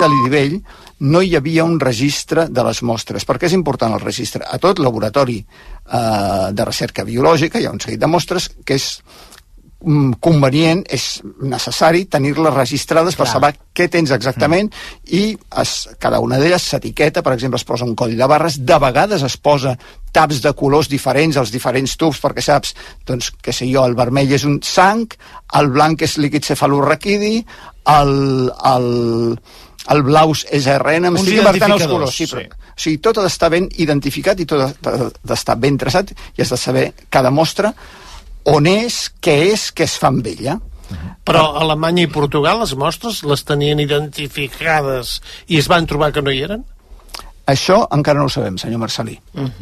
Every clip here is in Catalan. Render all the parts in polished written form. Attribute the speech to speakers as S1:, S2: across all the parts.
S1: de l'Idivell no hi havia un registre de les mostres. Per què és important el registre? A tot laboratori de recerca biològica hi ha un seguit de mostres que és convenient, és necessari tenir-les registrades per saber què tens exactament i cada una d'elles s'etiqueta, per exemple es posa un codi de barres, de vegades es posa taps de colors diferents als diferents tubs perquè saps, doncs, què sé jo, el vermell és un sang, el blanc és líquid cefalorraquidi, el blau és RN,
S2: uns identificadors,
S1: sí, però, o sigui, tot ha d'estar ben identificat i tot ha d'estar ben traçat i has de saber cada mostra on és, què es fa amb ella.
S3: Però a Alemanya i Portugal les mostres les tenien identificades i es van trobar que no hi eren?
S1: Això encara no ho sabem, senyor Marcelí.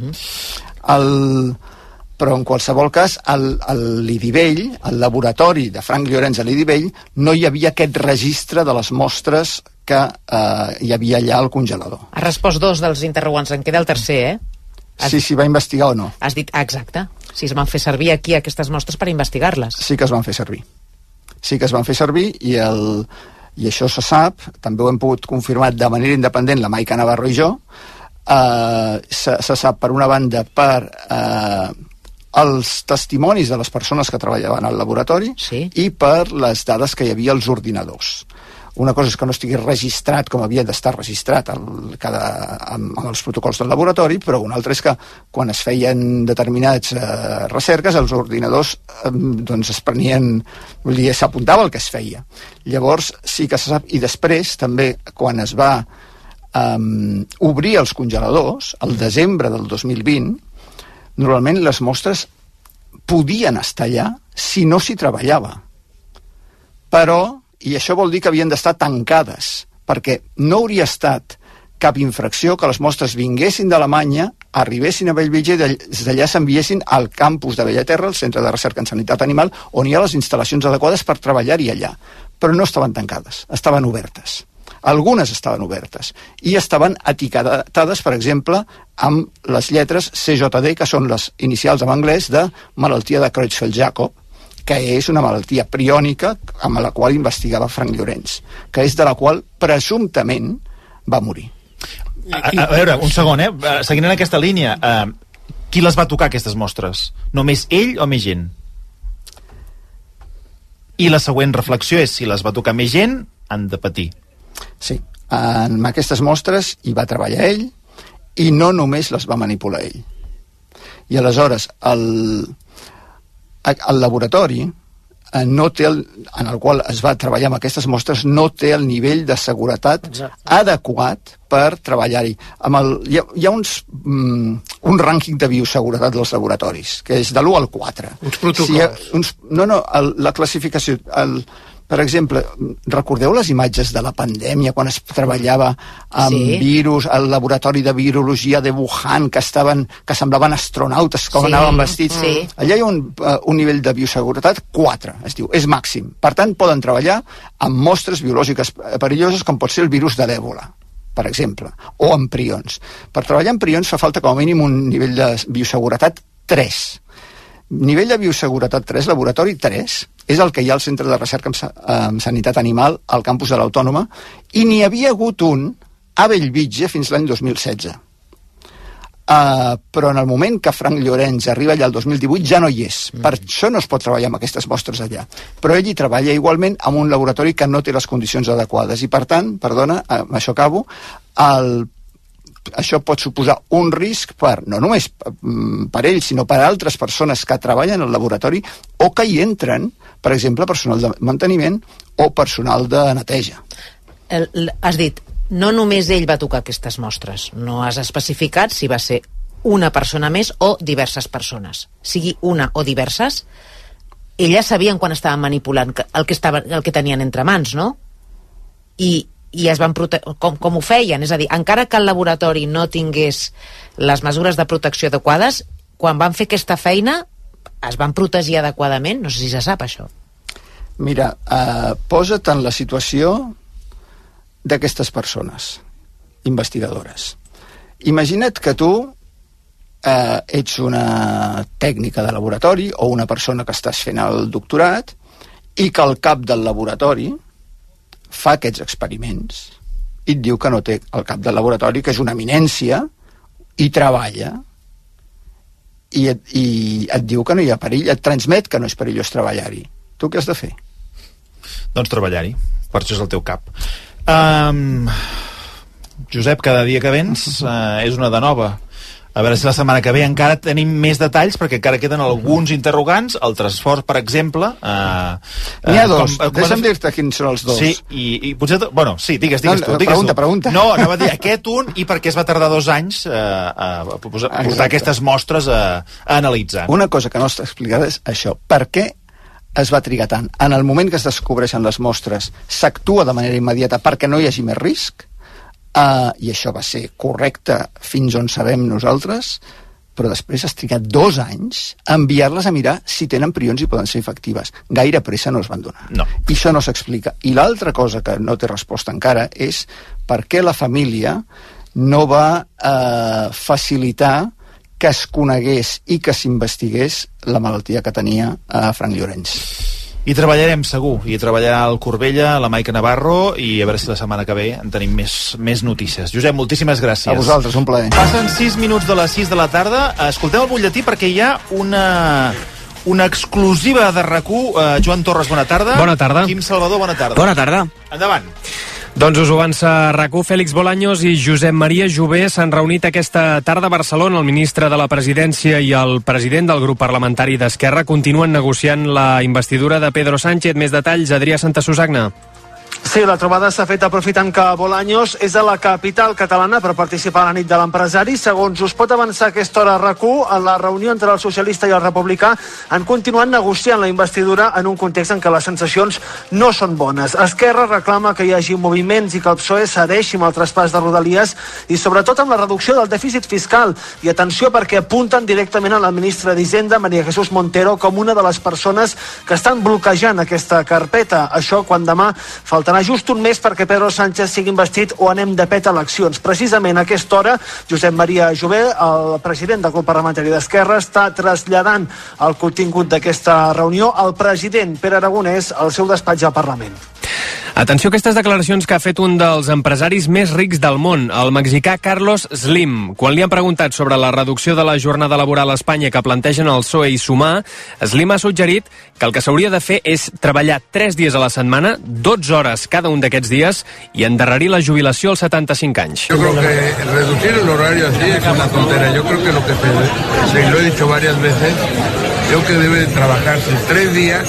S1: Però en qualsevol cas, a l'Idivell, al laboratori de Frank Llorenç a l'Idivell, no hi havia aquest registre de les mostres que hi havia allà al congelador.
S4: Ha respost 2 dels interrogants, en queda el tercer,
S1: Si va investigar o no.
S4: Has dit, exacte, si es van fer servir aquí aquestes mostres per investigar-les.
S1: Sí que es van fer servir. Sí que es van fer servir i això se sap, també ho hem pogut confirmar de manera independent la Maica Navarro i jo, se sap per una banda per els testimonis de les persones que treballaven al laboratori i per les dades que hi havia als ordinadors. Una cosa és que no estigui registrat com havia d'estar registrat amb els protocols del laboratori, però una altra és que quan es feien determinats recerques, els ordinadors doncs es prenien, s'apuntava el que es feia. Llavors sí que se sap, i després també quan es va obrir els congeladors, al desembre del 2020, normalment les mostres podien estar allà si no s'hi treballava. Però i això vol dir que havien d'estar tancades, perquè no hauria estat cap infracció que les mostres vinguessin d'Alemanya, arribessin a Bellvitge i des d'allà s'enviessin al campus de Bellaterra, el Centre de Recerca en Sanitat Animal, on hi ha les instal·lacions adequades per treballar-hi allà. Però no estaven tancades, estaven obertes. Algunes estaven obertes i estaven etiquetades, per exemple, amb les lletres CJD, que són les inicials en anglès de malaltia de Creutzfeldt-Jakob, que és una malaltia priònica amb la qual investigava Frank Llorenç, que és de la qual presumptament va morir.
S2: A veure, un segon, seguint en aquesta línia, qui les va tocar, aquestes mostres? Només ell o més gent? I la següent reflexió és, si les va tocar més gent, han de patir.
S1: Sí, en aquestes mostres hi va treballar ell i no només les va manipular ell. I aleshores, el laboratori no té en el qual es va treballar amb aquestes mostres no té el nivell de seguretat adequat per treballar-hi. Hi ha un rànquing de bioseguretat dels laboratoris, que és de l'1 al 4.
S3: Uns protocols.
S1: La classificació... Per exemple, recordeu les imatges de la pandèmia quan es treballava amb virus, al laboratori de virologia de Wuhan, que semblaven astronautes, com anaven vestits? Allà hi ha un nivell de bioseguretat 4, es diu, és màxim. Per tant, poden treballar amb mostres biològiques perilloses, com pot ser el virus de l'Èbola, per exemple, o amb prions. Per treballar amb prions fa falta com a mínim un nivell de bioseguretat 3. Nivell de bioseguretat 3, laboratori 3, és el que hi ha al Centre de Recerca en Sanitat Animal al campus de l'Autònoma, i n'hi havia hagut un a Bellvitge fins l'any 2016. Però en el moment que Frank Llorenç arriba allà el 2018 ja no hi és. Per això no es pot treballar amb aquestes mostres allà. Però ell hi treballa igualment amb un laboratori que no té les condicions adequades. I per tant, perdona, amb això acabo, això pot suposar un risc no només per ell, sinó per altres persones que treballen al laboratori o que hi entren, per exemple, personal de manteniment o personal de neteja.
S4: Has dit, no només ell va tocar aquestes mostres, no has especificat si va ser una persona més o diverses persones. Sigui una o diverses, elles sabien quan estaven manipulant el que tenien entre mans, no? I es van com ho feien, és a dir, encara que el laboratori no tingués les mesures de protecció adequades, quan van fer aquesta feina es van protegir adequadament? No sé si se sap això.
S1: Mira, posa't en la situació d'aquestes persones investigadores. Imagina't que tu ets una tècnica de laboratori o una persona que estàs fent el doctorat i que el cap del laboratori fa aquests experiments i et diu que no té el cap del laboratori, que és una eminència, i treballa, i et diu que no hi ha perill, et transmet que no és perillós treballar-hi. Tu què has de fer?
S2: Doncs treballar-hi, per això és el teu cap. Josep, cada dia que vens és una de nova. A veure si la setmana que ve encara tenim més detalls, perquè encara queden alguns interrogants. El transport, per exemple...
S1: N'hi ha dos. Deixa'm dir-te quins són els dos.
S2: Sí, i potser... Bueno, sí, digues tu.
S1: Pregunta.
S2: No, anava a dir aquest un i per què es va tardar 2 anys a portar aquestes mostres a analitzar.
S1: Una cosa que no està explicada és això. Per què es va trigar tant? En el moment que es descobreixen les mostres, s'actua de manera immediata perquè no hi hagi més risc? I això va ser correcte fins on sabem nosaltres, però després has trigat 2 anys a enviar-les a mirar si tenen prions i poden ser efectives. Gaire pressa no es van donar.
S2: No.
S1: I això no s'explica. I l'altra cosa que no té resposta encara és per què la família no va facilitar que es conegués i que s'investigués la malaltia que tenia Frank Llorenç.
S2: I treballarem segur, i treballarà el Corbella, la Maica Navarro, i a veure si la setmana que ve en tenim més notícies. Josep, moltíssimes gràcies.
S1: A vosaltres, un plaer.
S2: Passen 6 minuts de les 6 de la tarda. Escolteu el butlletí perquè hi ha una exclusiva de RAC1. Joan Torres, bona tarda.
S5: Bona tarda.
S2: Quim Salvador, bona tarda.
S5: Bona tarda.
S2: Endavant.
S5: Doncs us ho avança RAC1. Fèlix Bolaños i Josep Maria Jové s'han reunit aquesta tarda a Barcelona. El ministre de la Presidència i el president del grup parlamentari d'Esquerra continuen negociant la investidura de Pedro Sánchez. Més detalls, Adrià Santasusagna.
S6: Sí, la trobada s'ha fet aprofitant que Bolaños és a la capital catalana per participar a la nit de l'empresari. Segons us pot avançar a aquesta hora RAC1, en la reunió entre el socialista i el republicà han continuat negociant la investidura en un context en què les sensacions no són bones. Esquerra reclama que hi hagi moviments i que el PSOE cedeixi amb el traspàs de Rodalies i sobretot amb la reducció del dèficit fiscal. I atenció perquè apunten directament a la ministra d'Hisenda, María Jesús Montero, com una de les persones que estan bloquejant aquesta carpeta. Això quan demà faltarà just un mes perquè Pedro Sánchez sigui investit o anem de pet a eleccions. Precisament a aquesta hora, Josep Maria Jové, el president del grup parlamentari d'Esquerra, està traslladant el contingut d'aquesta reunió al president Pere Aragonès al seu despatx al Parlament.
S5: Atenció a aquestes declaracions que ha fet un dels empresaris més rics del món, el mexicà Carlos Slim. Quan li han preguntat sobre la reducció de la jornada laboral a Espanya que plantegen el PSOE i Sumar, Slim ha suggerit que el que s'hauria de fer és treballar 3 dies a la setmana, 12 hores cada un d'aquests dies i endarrerir la jubilació als 75 anys.
S7: Yo creo que reducir el horario así es una tontera. Yo creo que lo que lo he dicho varias veces, creo que debe trabajarse 3 días,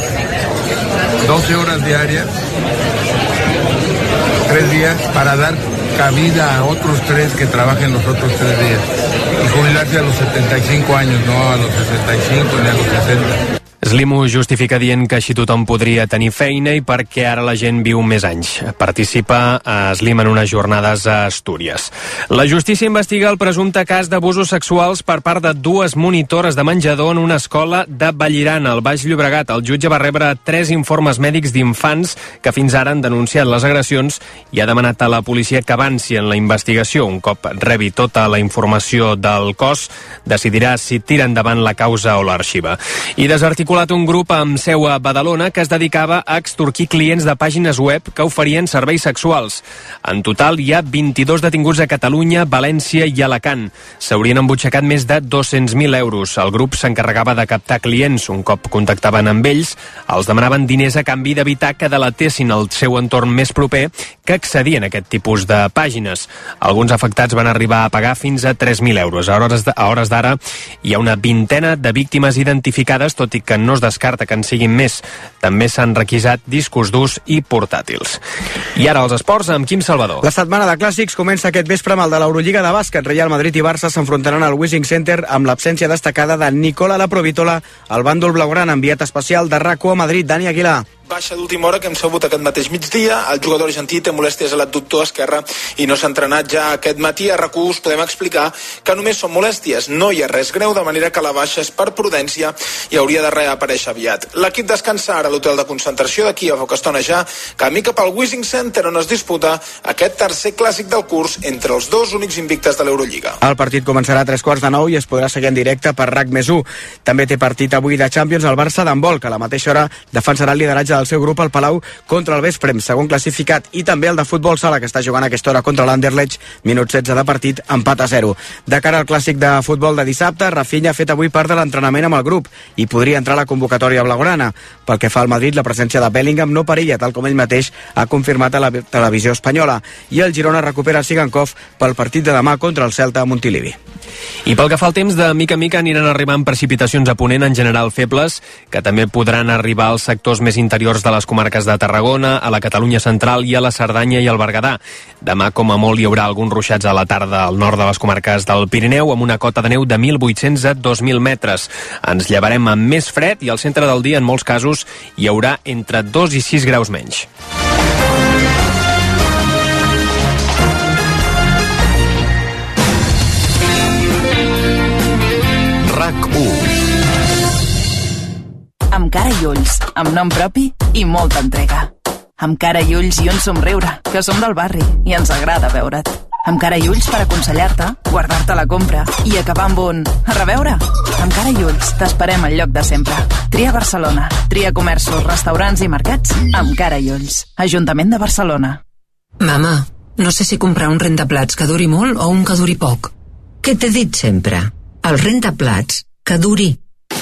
S7: 12 horas diarias, 3 días para dar cabida a otros 3 que trabajen los otros 3 días y jubilarse a los 75 años, no a los 65 ni a los 60.
S5: Slim ho justifica dient que així tothom podria tenir feina i perquè ara la gent viu més anys. Participa Slim en unes jornades a Astúries. La justícia investiga el presumpte cas d'abusos sexuals per part de 2 monitores de menjador en una escola de Vallirana, al Baix Llobregat. El jutge va rebre 3 informes mèdics d'infants que fins ara han denunciat les agressions i ha demanat a la policia que avanci en la investigació. Un cop rebi tota la informació del cos, decidirà si tira endavant la causa o l'arxiva. I desarticulat un grup amb seu a Badalona que es dedicava a extorquir clients de pàgines web que oferien serveis sexuals. En total hi ha 22 detinguts a Catalunya, València i Alacant. S'haurien embutxacat més de 200.000 euros. El grup s'encarregava de captar clients. Un cop contactaven amb ells, els demanaven diners a canvi d'evitar que delatessin el seu entorn més proper que accedien a aquest tipus de pàgines. Alguns afectats van arribar a pagar fins a 3.000 euros. A hores d'ara hi ha una vintena de víctimes identificades, tot i que no es descarta que en siguin més. També s'han requisat discos durs i portàtils. I ara els esports amb Quim Salvador.
S8: La setmana de clàssics comença aquest vespre amb el de l'Eurolliga de bàsquet. Real Madrid i Barça s'enfrontaran al Wishing Center amb l'absència destacada de Nicola Laprovitola, el bàndol blaugrana. Enviat especial de RAC1 a Madrid, Dani Aguilar.
S9: Baixa d'última hora que hem sabut aquest mateix migdia. El jugador argentí té molèsties a l'adductor esquerre i no s'ha entrenat ja aquest matí. A RAC1 us podem explicar que només són molèsties, no hi ha res greu, de manera que la baixa és per prudència i hauria de reaparèixer aviat. L'equip descansa ara a l'hotel de concentració d'aquí a poca estona ja, camí cap al Wishing Center, on es disputa aquest tercer clàssic del curs entre els 2 únics invictes de l'Eurolliga.
S8: El partit començarà a 3:45 i es podrà seguir en directe per RAC+1. També té partit avui de Champions el Barça d'handbol, que a la mateixa hora defensarà el lideratge el seu grup al Palau contra el Vesprem, segon classificat, i també el de futbol sala, que està jugant a aquesta hora contra l'Anderlecht, minut 16 de partit, empat a 0. De cara al clàssic de futbol de dissabte, Rafinha ha fet avui part de l'entrenament amb el grup i podria entrar a la convocatòria blaugrana. Pel que fa al Madrid, la presència de Bellingham no perilla, tal com ell mateix ha confirmat a la televisió espanyola, i el Girona recupera Sigankov pel partit de demà contra el Celta a Montilivi.
S5: I pel que fa al temps, de mica en mica aniran arribant precipitacions a ponent, en general febles, que també podran arribar als sectors més interiors de les comarques de Tarragona, a la Catalunya central i a la Cerdanya i el Berguedà. Demà, com a molt, hi haurà alguns ruixats a la tarda al nord de les comarques del Pirineu, amb una cota de neu de 1.800 a 2.000 metres. Ens llevarem amb més fred i al centre del dia, en molts casos, hi haurà entre 2 i 6 graus menys.
S10: Amb cara i ulls, amb nom propi i molta entrega. Amb cara i ulls i un somriure, que som del barri i ens agrada veure't. Amb cara i ulls per aconsellar-te, guardar-te la compra i acabar amb un a reveure. Amb cara i ulls t'esperem al lloc de sempre. Tria Barcelona, tria comerços, restaurants i mercats amb cara i ulls. Ajuntament de Barcelona.
S11: Mama, no sé si comprar un rentaplats que duri molt o un que duri poc. Què t'he dit sempre? El rentaplats que duri.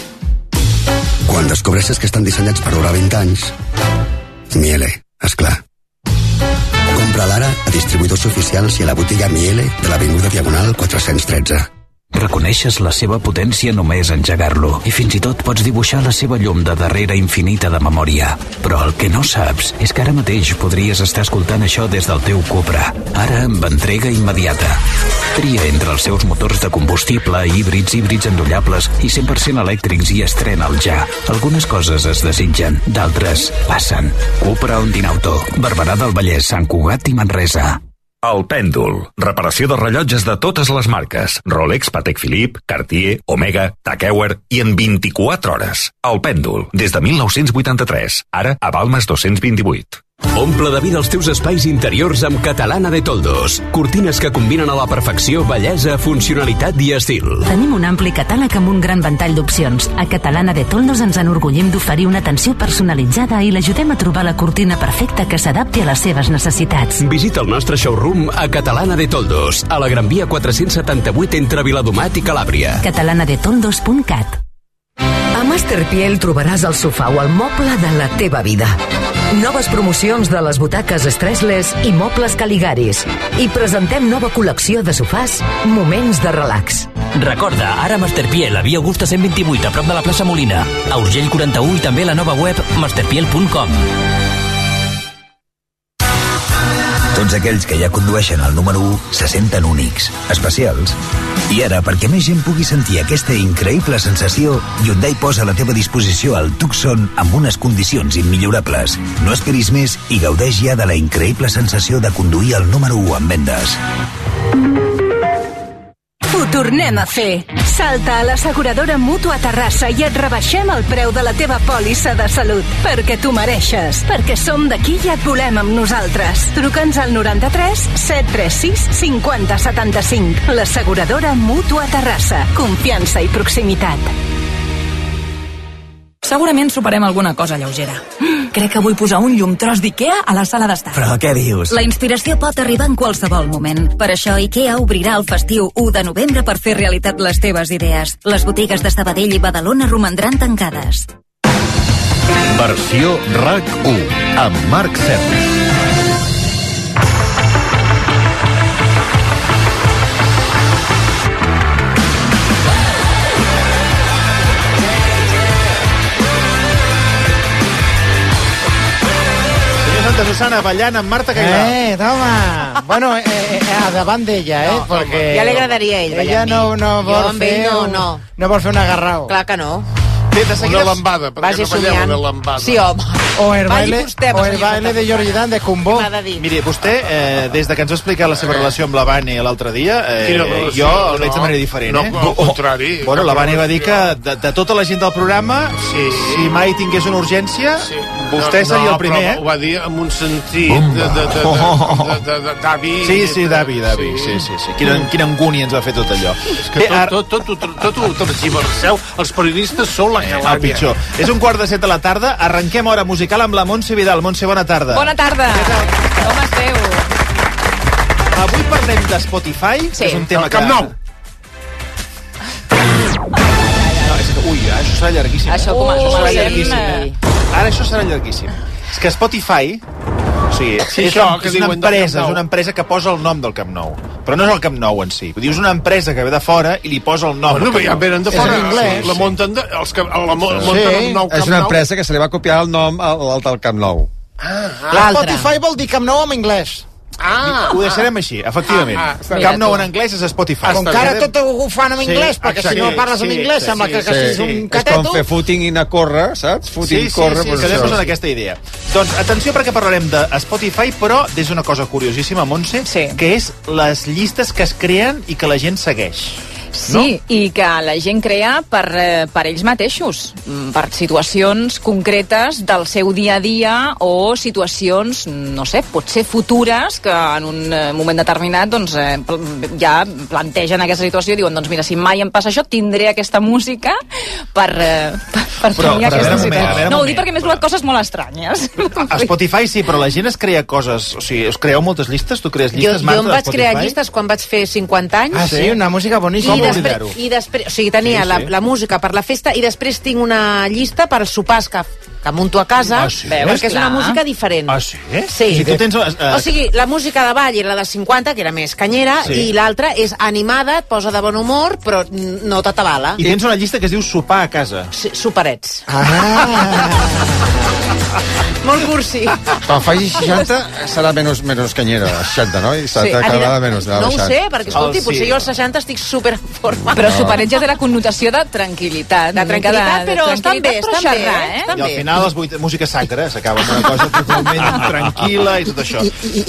S12: Quan descobreixes que estan dissenyats per durar 20 anys, Miele, esclar. Compra-la ara a distribuïdors oficials i a la botiga Miele de l'Avinguda Diagonal 413.
S13: Reconeixes la seva potència només engegar-lo i fins i tot pots dibuixar la seva llum de darrere infinita de memòria. Però el que no saps és que ara mateix podries estar escoltant això des del teu Cupra, ara amb entrega immediata. Tria entre els seus motors de combustible, híbrids endollables i 100% elèctrics i estrena'l ja. Algunes coses es desitgen, d'altres passen. Cupra Ondinauto, Barberà del Vallès, Sant Cugat i Manresa.
S14: El Pèndol. Reparació de rellotges de totes les marques. Rolex, Patek Philippe, Cartier, Omega, Tag Heuer i en 24 hores. El Pèndol. Des de 1983. Ara a Balmes 228.
S15: Omple de vida els teus espais interiors amb Catalana de Toldos. Cortines que combinen a la perfecció bellesa, funcionalitat i estil.
S16: Tenim un ampli catàleg amb un gran ventall d'opcions. A Catalana de Toldos ens enorgullim d'oferir una atenció personalitzada i l'ajudem a trobar la cortina perfecta que s'adapti a les seves necessitats.
S15: Visita el nostre showroom a Catalana de Toldos, a la Gran Via 478 entre Viladomat i Calàbria.
S16: catalanadetoldos.cat.
S17: A Masterpiel trobaràs el sofà o el moble de la teva vida. Noves promocions de les butaques Stressless i mobles Caligaris. I presentem nova col·lecció de sofàs Moments de relax.
S18: Recorda, ara Masterpiel, a Via Augusta 128, a prop de la plaça Molina. A Urgell 41 i també a la nova web masterpiel.com.
S19: Tots aquells que ja condueixen el número 1 se senten únics, especials. I ara, perquè més gent pugui sentir aquesta increïble sensació, Hyundai posa a la teva disposició el Tucson amb unes condicions immillorables. No esperis més i gaudeix ja de la increïble sensació de conduir el número 1 en vendes.
S20: Ho tornem a fer. Salta a l'asseguradora Mútua Terrassa i et rebaixem el preu de la teva pòlissa de salut. Perquè tu mereixes. Perquè som d'aquí i et volem amb nosaltres. Truca'ns al 93 736 50 75. L'asseguradora Mútua Terrassa. Confiança i proximitat.
S21: Segurament soparem alguna cosa lleugera. Crec que vull posar un llum tros d'Ikea a la sala d'estar.
S19: Però què dius?
S21: La inspiració pot arribar en qualsevol moment. Per això Ikea obrirà el festiu 1 de novembre per fer realitat les teves idees. Les botigues de Sabadell i Badalona romandran tancades.
S22: Versió RAC1 amb Marc Serra.
S2: Santa Susana ballant amb Marta Cailà.
S23: Toma. Bueno, davant d'ella,
S4: no,
S23: perquè...
S4: Ja li agradaria a ell ballar
S23: ella no vol fer un agarrau.
S4: Clar que no.
S3: Una lambada, perquè no balleu una lambada.
S4: Sí, home.
S23: O el baile de Jordi Dan de Cumbó.
S2: Miri, vostè, des de que ens va explicar la seva relació amb la Vane l'altre dia, jo el veig de manera diferent.
S3: No, al contrari.
S2: Bueno, la Vane va dir que de tota la gent del programa, si mai tingués una urgència, Vostè seria el primer,
S3: però ho va dir amb un sentit d'avi.
S2: Sí, d'avi. Sí. Quina angúnia ens va fer tot allò.
S3: És que tot ho tergiverseu. Els periodistes sou la calàmia.
S2: El pitjor. És 1:15 de la tarda. Arrenquem hora musical amb la Montse Vidal. Montse, bona tarda.
S1: Bona tarda. Com esteu?
S2: Avui parlem de Spotify, que és un tema que...
S3: Camp Nou.
S2: Ui, això serà llarguíssim.
S1: Això
S2: serà llarguíssim. Ara això serà llarguíssim. És que Spotify... O sigui, és una empresa que posa el nom del Camp Nou. Però no és el Camp Nou en si. És una empresa que ve de fora i li posa el nom.
S3: Bueno, ja venen de fora. La munten el nou Camp Nou.
S6: És una empresa que se li va copiar el nom al del Camp Nou.
S23: Spotify vol dir Camp Nou en anglès.
S2: Ho deixarem així, efectivament. Camp Nou en anglès és Spotify.
S23: Com que ara tot ho fan en anglès, perquè si no parles en anglès sembla que siguis un cateto.
S6: És com fer footing i anar a córrer, saps? Footing, córrer...
S2: Sí, quedem-nos en aquesta idea. Doncs atenció, perquè parlarem de Spotify, però des d'una cosa curiosíssima, Montse, que és les llistes que es creen i que la gent segueix.
S1: Sí, i que la gent crea per ells mateixos, per situacions concretes del seu dia a dia o situacions, no sé, potser futures, que en un moment determinat doncs, ja plantegen aquesta situació i diuen, doncs mira, si mai em passa això, tindré aquesta música per tenir aquesta situació. No, ho dic perquè m'he trobat coses molt estranyes.
S2: A Spotify sí, però la gent es crea coses, o sigui, us creeu moltes llistes? Tu crees llistes,
S4: Jo em vaig crear llistes quan vaig fer 50 anys.
S23: Ah, sí? Una música boníssima.
S4: I després, o sigui, tenia la música per la festa i després tinc una llista per als sopars que munto a casa, perquè és una música diferent.
S2: Ah, sí?
S4: Sí.
S2: O sigui, tu tens,
S4: o sigui, la música de ball era la de 50, que era més canyera, i l'altra és animada, et posa de bon humor, però no t'atabala.
S2: I tens una llista que es diu sopar a casa.
S4: Sí, soparets. Molt cursi.
S6: Quan facis 60 serà menys canyera, 60, no? I cada vegada menys.
S4: No ho sé, perquè escolti, potser jo als 60 estic super en forma.
S1: Però soparets ja té la connotació de tranquil·litat.
S4: De tranquil·litat, però estan bé,
S2: I al final música sacra s'acaba amb una cosa totalment tranquil·la i tot això.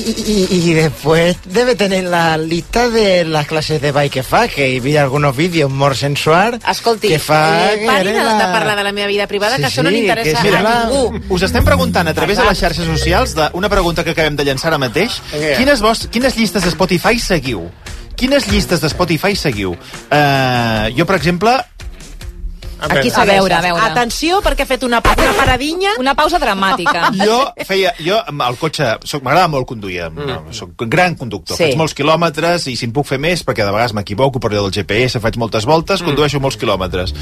S23: Y después debe tener la lista de las clases de ball que fa, que vi algunos vídeos molt sensual.
S4: Escolti, parin de parlar de la meva vida privada, que això no li interessa a ningú.
S2: Us estem preguntant a través de les xarxes socials una pregunta que acabem de llançar ara mateix. Quines llistes de Spotify seguiu? Quines llistes de Spotify seguiu? Jo, per exemple...
S1: Aquí a veure.
S4: Atenció, perquè ha fet una paradinha.
S1: Una pausa dramàtica.
S2: Jo al cotxe, m'agrada molt conduir, soc un gran conductor, faig molts quilòmetres i si en puc fer més, perquè de vegades m'equivoco per allò del GPS, faig moltes voltes, condueixo molts quilòmetres.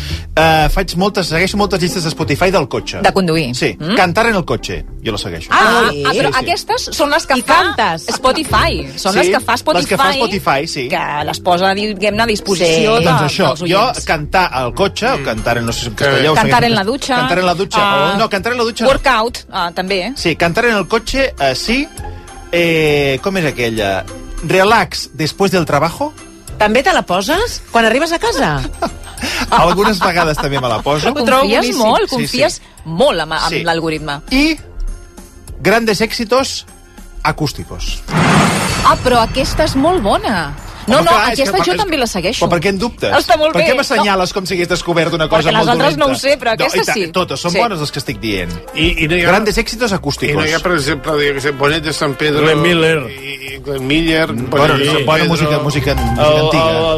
S2: Segueixo moltes llistes de Spotify del cotxe.
S1: De conduir.
S2: Sí, Cantar en el cotxe, jo la segueixo.
S1: Però aquestes són les que fa Spotify. Són les que fa Spotify.
S2: Les que fa Spotify, sí.
S1: Que les posa, diguem-ne, a disposició dels oients.
S2: Jo cantar al cotxe, o cantar no sé si en castellà...
S1: Cantar en la dutxa.
S2: Cantar en la dutxa. No, cantar en la dutxa...
S1: Workout, també.
S2: Sí, cantar en el cotxe, sí. Com és aquella? Relax després del trabajo.
S4: També te la poses quan arribes a casa?
S2: Algunes vegades també me la poso.
S1: Confies molt amb l'algoritme.
S2: I grandes éxitos acústicos.
S1: Però aquesta és molt bona. Aquesta jo també la segueixo.
S2: Però per què en dubtes?
S1: Està molt bé.
S2: Per què m'assenyales com si hagués descobert una cosa molt dolenta?
S1: Perquè les altres no ho sé, però aquesta sí.
S2: Totes són bones les que estic dient. Grandes éxitos acústicos.
S3: I no hi ha, per exemple, Bonet de San Pedro... Glenn Miller. Glenn Miller...
S2: Bona música antiga.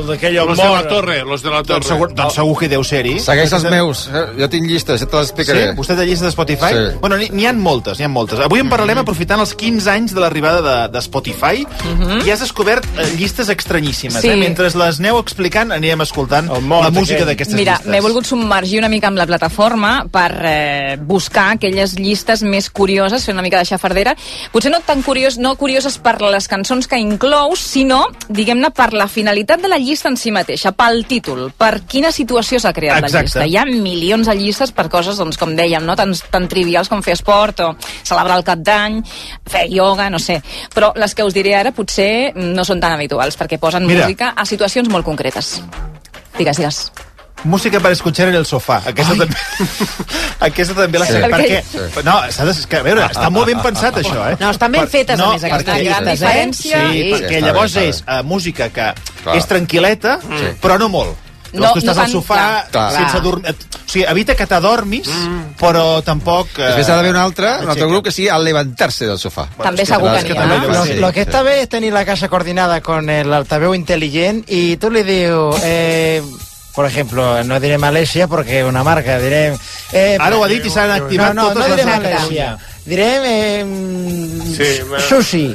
S3: Los de la Torre.
S2: Doncs segur que deu ser-hi.
S6: Segueix els meus. Jo tinc llistes, ja te les explicaré.
S2: Sí? Vostè té llistes de Spotify?
S6: Sí.
S2: Bueno, n'hi ha moltes. Avui en parlarem aprofitant els 15 anys de l'arribada de Spotify i has descobert llistes estranyíssimes. Mentre les aneu explicant, anirem escoltant la música d'aquestes llistes.
S1: Mira, m'he volgut submergir una mica amb la plataforma per buscar aquelles llistes més curioses, fer una mica de xafardera. Potser no tan curioses per les cançons que inclous, sinó, diguem-ne, per la finalitat de la llista en si mateixa, pel títol, per quina situació s'ha creat la llista. Hi ha milions de llistes per coses, doncs, com dèiem, no? tan trivials com fer esport o celebrar el cap d'any, fer ioga, no sé. Però les que us diré ara potser no són tan habituals, perquè posen música a situacions molt concretes. Digues.
S2: Música per escuchar en el sofà. Aquesta també la sé. Perquè, no, a veure, està molt ben pensat, això, eh?
S4: No, estan ben fetes, a més, aquestes llistes,
S2: Sí, perquè llavors és música que és tranquil·leta, però no molt. Llavors tu estàs al sofà sense dormir... O sigui, evita que t'adormis, però tampoc...
S6: Després ha d'haver un altre grup que sigui al levantar-se del sofà.
S1: També segur que n'hi ha.
S23: Lo que esta vez es tener la casa coordinada con el altaveu inteligent y tú le dius... por ejemplo, no diré Malaysia porque es una marca, diré...
S2: Ara ho ha dit i s'han activat totes les marques.
S23: Diré... Sushi.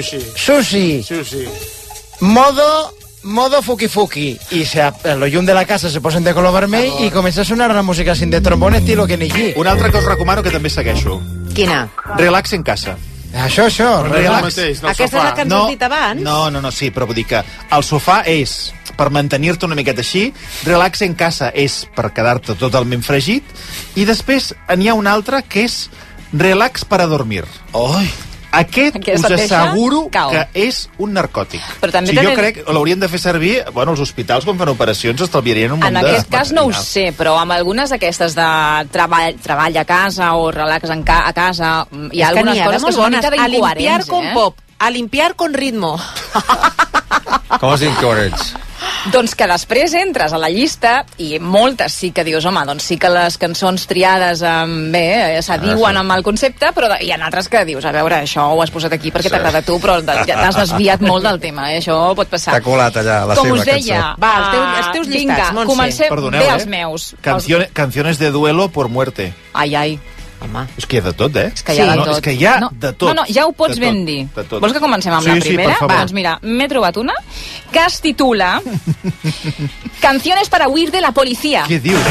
S23: Modo fuki-fuki. Y los llum de la casa se posen de color vermell i comença a sonar una música sin de trombón estilo Kenny G.
S2: Una altra que us recomano que també segueixo.
S4: Quina?
S2: Relax en casa.
S23: Això, relax.
S4: Aquesta és la que ens has dit abans?
S2: No, sí, però vull dir que el sofà és per mantenir-te una miqueta així, relax en casa és per quedar-te totalment fregit, i després n'hi ha un altre que és relax per a dormir. Aquest us asseguro que és un narcòtic. Jo crec que l'haurien de fer servir... Bueno, els hospitals, quan fan operacions, estalviarien un munt de...
S1: En aquest cas no ho sé, però amb algunes d'aquestes de treball a casa o relax a casa, hi ha algunes coses que són una mica d'incoherents.
S4: A limpiar con pop, a limpiar con ritmo.
S6: Com es incoherents?
S1: Doncs que després entres a la llista i moltes sí que dius, home, doncs sí que les cançons triades s'adiuen amb el concepte, però hi ha altres que dius, a veure, això ho has posat aquí perquè t'agrada a tu, però t'has desviat molt del tema, això pot passar.
S6: T'ha colat allà la seva cançó.
S1: Com us deia,
S4: els teus llistats, Montse.
S1: Comencem bé els meus.
S2: Canciones de duelo por muerte.
S1: Ai.
S4: Home.
S2: És que hi ha de tot,
S1: És que hi ha de tot.
S2: És que hi ha de tot.
S1: No, ja ho pots ben dir. Vols que comencem amb la primera? Doncs mira, m'he trobat una que es titula Canciones para huir de la policía.
S2: Què dius?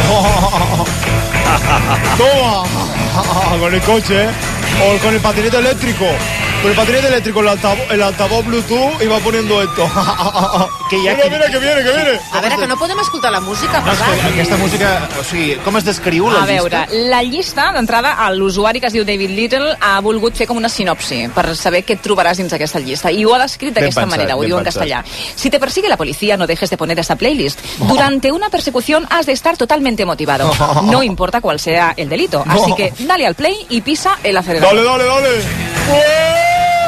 S7: Toma, con el coche, o con el patinete eléctrico. Con el patinete eléctrico, el altavoz Bluetooth, y va poniendo esto. Mira, que viene.
S4: A veure, que no podem escoltar la música.
S2: No, aquesta música, o sigui, com es descriu la llista?
S1: A veure, la llista, d'entrada, l'usuari que es diu David Little ha volgut fer com una sinopsi per saber què et trobaràs dins aquesta llista. I ho ha descrit d'aquesta manera, ho diu en castellà. Si te persigue la policía, no dejes de poner esta playlist. Durante una persecución has de estar totalmente motivado. No importa cuál sea el delito. Así que dale al play y pisa el acelerador.
S7: Dale.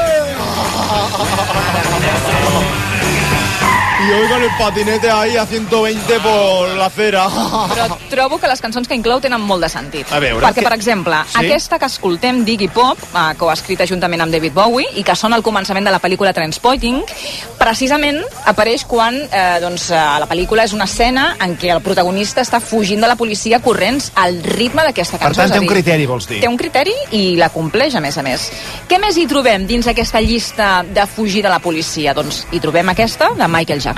S7: Y oigan el patinete ahí a 120 por la acera.
S1: Però trobo que les cançons que inclou tenen molt de sentit.
S2: A veure,
S1: perquè, per exemple, aquesta que escoltem, Diggy Pop, que ho ha escrit juntament amb David Bowie, i que sona al començament de la pel·lícula Trainspotting, precisament apareix quan la pel·lícula és una escena en què el protagonista està fugint de la policia corrents al ritme d'aquesta cançó.
S2: Per tant, té un criteri, vols dir?
S1: Té un criteri i la compleix, a més a més. Què més hi trobem dins aquesta llista de fugir de la policia? Doncs hi trobem aquesta, de Michael Jackson.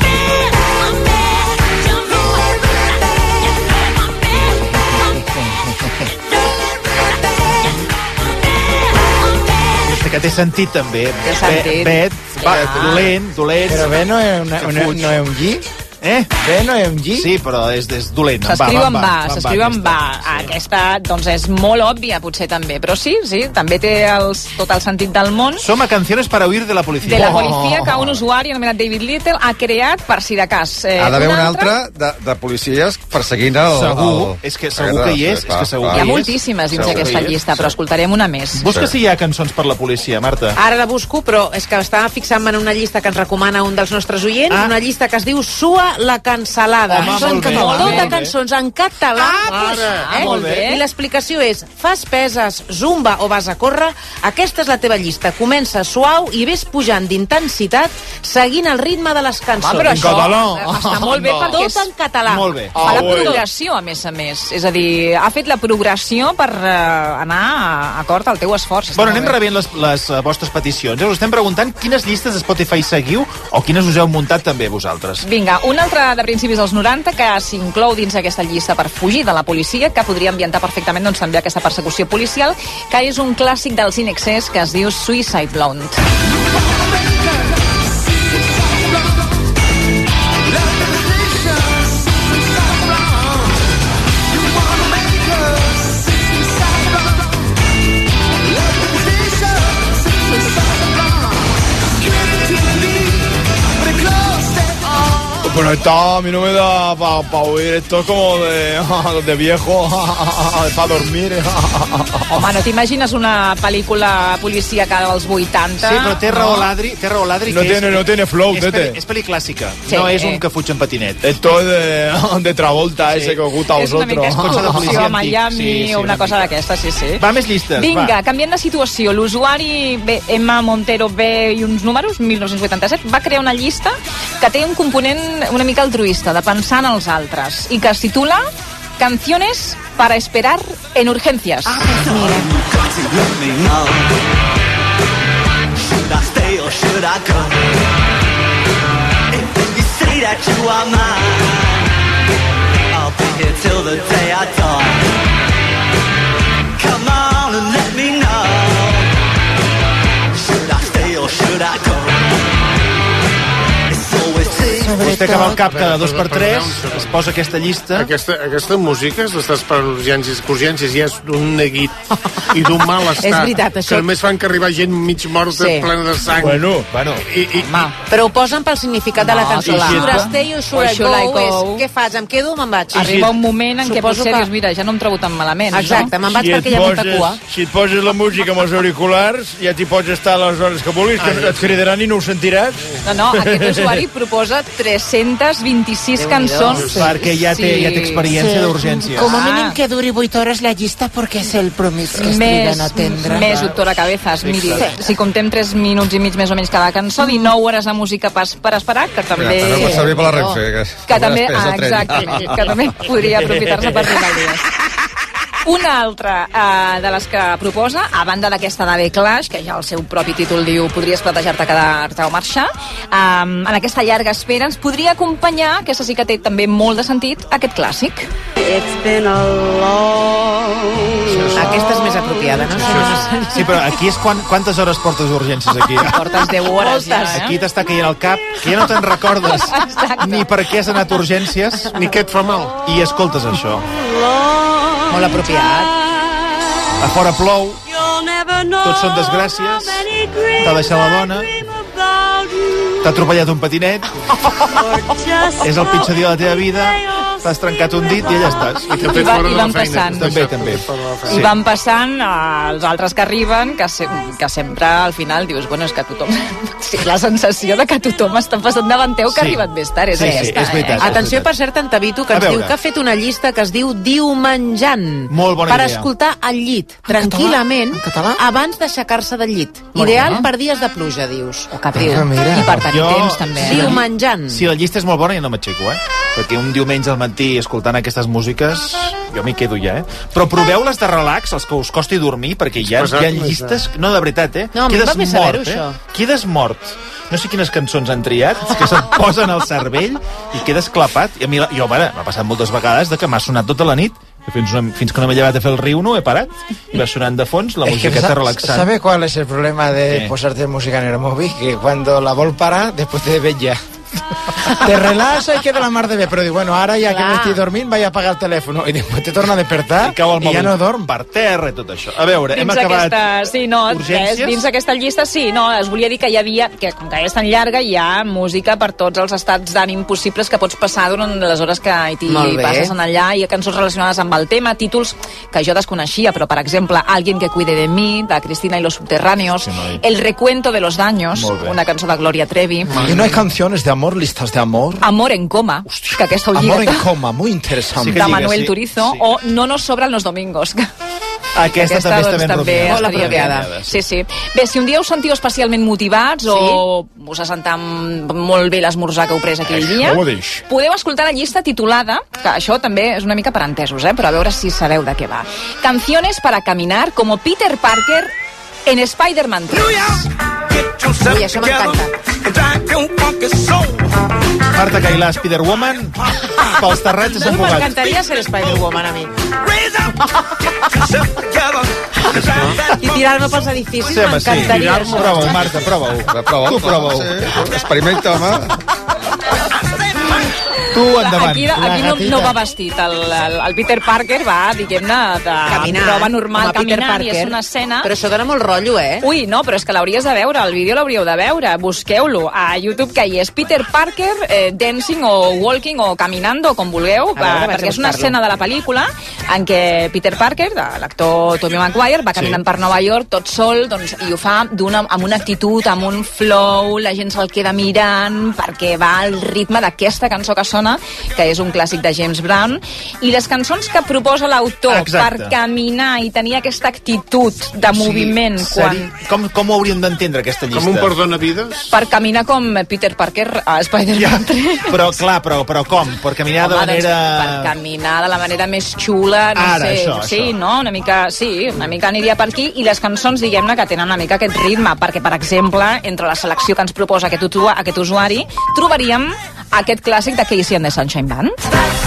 S2: Que té sentit també.
S1: Té sentit.
S2: Dolent.
S23: Però bé, no és un G? Bé, no és un G?
S2: Sí, però és dolent.
S1: S'escriu amb va. Aquesta, doncs, és molt òbvia, potser, també. Però sí, també té tot el sentit del món.
S2: Som a Canciones para huir de la policía.
S1: De la policia, que un usuari anomenat David Little ha creat per si de cas.
S6: Ha d'haver un altre de policies perseguint el...
S2: Segur, és que segur que hi és.
S1: Hi ha moltíssimes dins aquesta llista, però escoltarem una més.
S2: Busca si hi ha cançons per la policia, Marta.
S4: Ara la busco, però és que estava fixant-me en una llista que ens recomana un dels nostres oients, una llista que es diu Sua la cansalada. Són totes cançons en català.
S1: Molt bé.
S4: I l'explicació és, fas peses, zumba o vas a córrer, aquesta és la teva llista. Comença suau i ves pujant d'intensitat seguint el ritme de les cançons.
S1: Però això està molt bé perquè
S4: tot en català.
S2: Molt bé.
S1: Fa la progressió, a més. És a dir, ha fet la progressió per anar acord al teu esforç.
S2: Bueno, anem rebent les vostres peticions. Us estem preguntant quines llistes de Spotify seguiu o quines us heu muntat també vosaltres.
S1: Vinga, una altra de principis dels 90 que s'inclou dins aquesta llista per fugir de la policia, que podria ambientar perfectament també aquesta persecució policial, que és un clàssic dels In Excess que es diu Suicide Blonde.
S7: Pero a mí no me da para oír, esto es como de viejo, para dormir.
S1: Home, no t'imagines una pel·lícula policíaca dels 80?
S2: Sí, però té raó l'Adri.
S7: No tiene flow, Tete.
S2: És pel·li clàssica,
S1: Sí.
S2: no és un que fuig en patinet.
S7: Esto es de Travolta, ese que os gusta a
S1: És una mica
S7: vosotros.
S1: excursió a Miami o una cosa d'aquesta, sí.
S2: Va, més llistes,
S1: Vinga, canviant de situació, l'usuari M. Montero B i uns números, 1987, va crear una llista que té un component una mica altruista, de pensar en els altres, i que es titula Canciones para esperar en urgencias.
S2: Vostè que va al cap cada 2 per 3 es posa aquesta llista.
S3: Aquesta música d'estàs per urgències i és d'un neguit i d'un mal estat.
S4: És veritat, això.
S3: Que només fan que arribar gent mig morta,
S4: Sí.
S3: plena de sang.
S2: Bueno.
S4: Però ho posen pel significat de la cançó.
S1: clar.
S4: Should I stay or should I
S1: Should I
S4: go?
S1: go?
S4: Què fas? Em quedo o me'n vaig?
S1: Arriba un moment en què
S4: Suposo
S1: potser
S4: que-
S1: dius, mira, ja no em trobo tan malament.
S4: Exacte,
S1: no?
S4: me'n vaig perquè hi ha molta cua.
S7: Si et poses la música amb els auriculars, ja t'hi pots estar a les hores que vulguis, que et cridaran i no ho sentiràs.
S1: No, aquest usuari proposa 326 cançons.
S2: Perquè ja té experiència d'urgències.
S1: Com a mínim
S5: que duri 8 hores la llista perquè és el promís que es
S1: Més,
S5: triguen a atendre.
S1: més, doctora Cabezas, miri,
S5: Exacte.
S1: si comptem 3 minuts i mig més o menys cada cançó, 19 hores de música per esperar, que també...
S6: Ja, també pot servir per la Renfe,
S1: que també,
S6: després del tren.
S1: exacte, que també podria aprofitar-se per final dies. Una altra de les que proposa, a banda d'aquesta de The Clash, que ja el seu propi títol diu podries plantejar-te quedar-te o marxar, en aquesta llarga espera ens podria acompanyar, aquesta sí que té també molt de sentit, aquest clàssic.
S4: Aquesta és més apropiada, no?
S2: Sí, però aquí és quantes hores portes d'urgències aquí?
S1: Portes 10 hores ja, eh?
S2: Aquí t'està caient al cap, que ja no te'n recordes ni per què has anat a urgències,
S3: ni què et fa mal.
S2: I escoltes això.
S4: Molt apropiat.
S2: A fora plou, tots són desgràcies, t'ha deixat la dona, t'ha atropellat un patinet, és el pitjor dia de la teva vida, t'has trencat un dit i allà estàs.
S1: I van passant.
S2: També.
S1: I van passant els altres que arriben, que sempre al final dius, bueno, és que tothom... Sí, la sensació de que tothom està passant davant teu que ha arribat més tard, és aquesta,
S2: és veritat.
S4: Atenció, per cert, en Tavito, que ens diu que ha fet una llista que es diu Diumenjant.
S2: Molt bona
S4: per
S2: idea.
S4: escoltar al llit, tranquil·lament, abans d'aixecar-se del llit. Ideal per dies de pluja, dius.
S1: O que diu. I per tenir temps, també.
S4: Diumenjant.
S2: Si la llista és molt bona, jo no m'aixeco, perquè un diumenge al matí escoltant aquestes músiques jo m'hi quedo ja, Però proveu-les de relax, els que us costi dormir, perquè hi ha llistes... No, de veritat,
S4: No, a mi em va bé saber-ho, això.
S2: Quedes mort. No sé quines cançons han triat, que se't posen al cervell i quedes clapat. I a mi, m'ha passat moltes vegades de que m'ha sonat tota la nit, fins que no m'he llevat a fer el riu no he parat, i va sonant de fons la musiqueta relaxant.
S23: ¿Sabe cuál es el problema de
S2: ¿Qué?
S23: posarte música en el móvil? Que cuando la vol parar, después te ves ya. Te relaja y queda la mar de bé, però dic, bueno, ara ja que m'estic dormint vaig a apagar el telèfon i després te torna a despertar i ja no dorm.
S2: Per terra i tot això. A veure, hem acabat urgències?
S1: Dins d'aquesta llista, sí, no, us volia dir que hi havia, que com que és tan llarga, hi ha música per tots els estats d'ànim possibles que pots passar durant les hores que t'hi passes en allà. Hi ha cançons relacionades amb el tema, títols que jo desconeixia, però, per exemple, Alguien que cuide de mí, de Cristina y los subterráneos, El recuento de los daños, una cançó de Gloria Trevi.
S23: Y no hay canciones de amor, listas de amor.
S1: Amor en coma, que aquesta ho lliga.
S23: Amor en coma, muy interesante.
S1: De Manuel Turizo, o No nos sobran los domingos.
S2: Aquesta també està ben
S1: estaria
S2: apropiada.
S1: Sí. Bé, si un dia us sentiu especialment motivats o us ha sentat molt bé l'esmorzar que heu pres aquell dia, podeu escoltar la llista titulada, que això també és una mica per entesos, però a veure si sabeu de què va. Canciones para caminar como Peter Parker en Spider-Man 3.
S4: Ui, això m'encanta.
S2: Marta Cailà, Spider-Woman, pels terrats de Sant Cugat.
S4: M'encantaria ser Spider-Woman a mi. I tirar-me pels edificis, m'encantaria.
S2: Prova-ho, Marta, prova-ho. Tu prova-ho.
S6: Experimenta, home.
S2: Tu, endavant.
S1: Aquí no va vestit. El Peter Parker va, diguem-ne, de roba normal, caminant, i és una escena...
S4: Però això dona molt rotllo, eh?
S1: Ui, no, però és que l'hauries de veure, el vídeo l'hauríeu de veure, busqueu-lo a YouTube, que hi és Peter Parker dancing o walking o caminando, com vulgueu, perquè és una escena de la pel·lícula en què Peter Parker, l'actor Tobey Maguire, va caminant per Nova York tot sol, doncs, i ho fa amb una actitud, amb un flow, la gent se'l queda mirant perquè va al ritme d'aquesta cançó que sona, que és un clàssic de James Brown, i les cançons que proposa l'autor per caminar i tenir aquesta actitud de moviment
S2: com ho hauríem d'entendre, aquesta llista?
S3: Com un perdonavides?
S1: Per caminar com Peter Parker a Spider-Man 3.
S2: Però clar, però com? Per caminar de manera...
S1: Per caminar de la manera més xula, no sé. Sí, no? Una mica aniria per aquí, i les cançons, diguem-ne, que tenen una mica aquest ritme, perquè, per exemple, entre la selecció que ens proposa aquest usuari, trobaríem aquest clàssic de Casey and the Sunshine Band.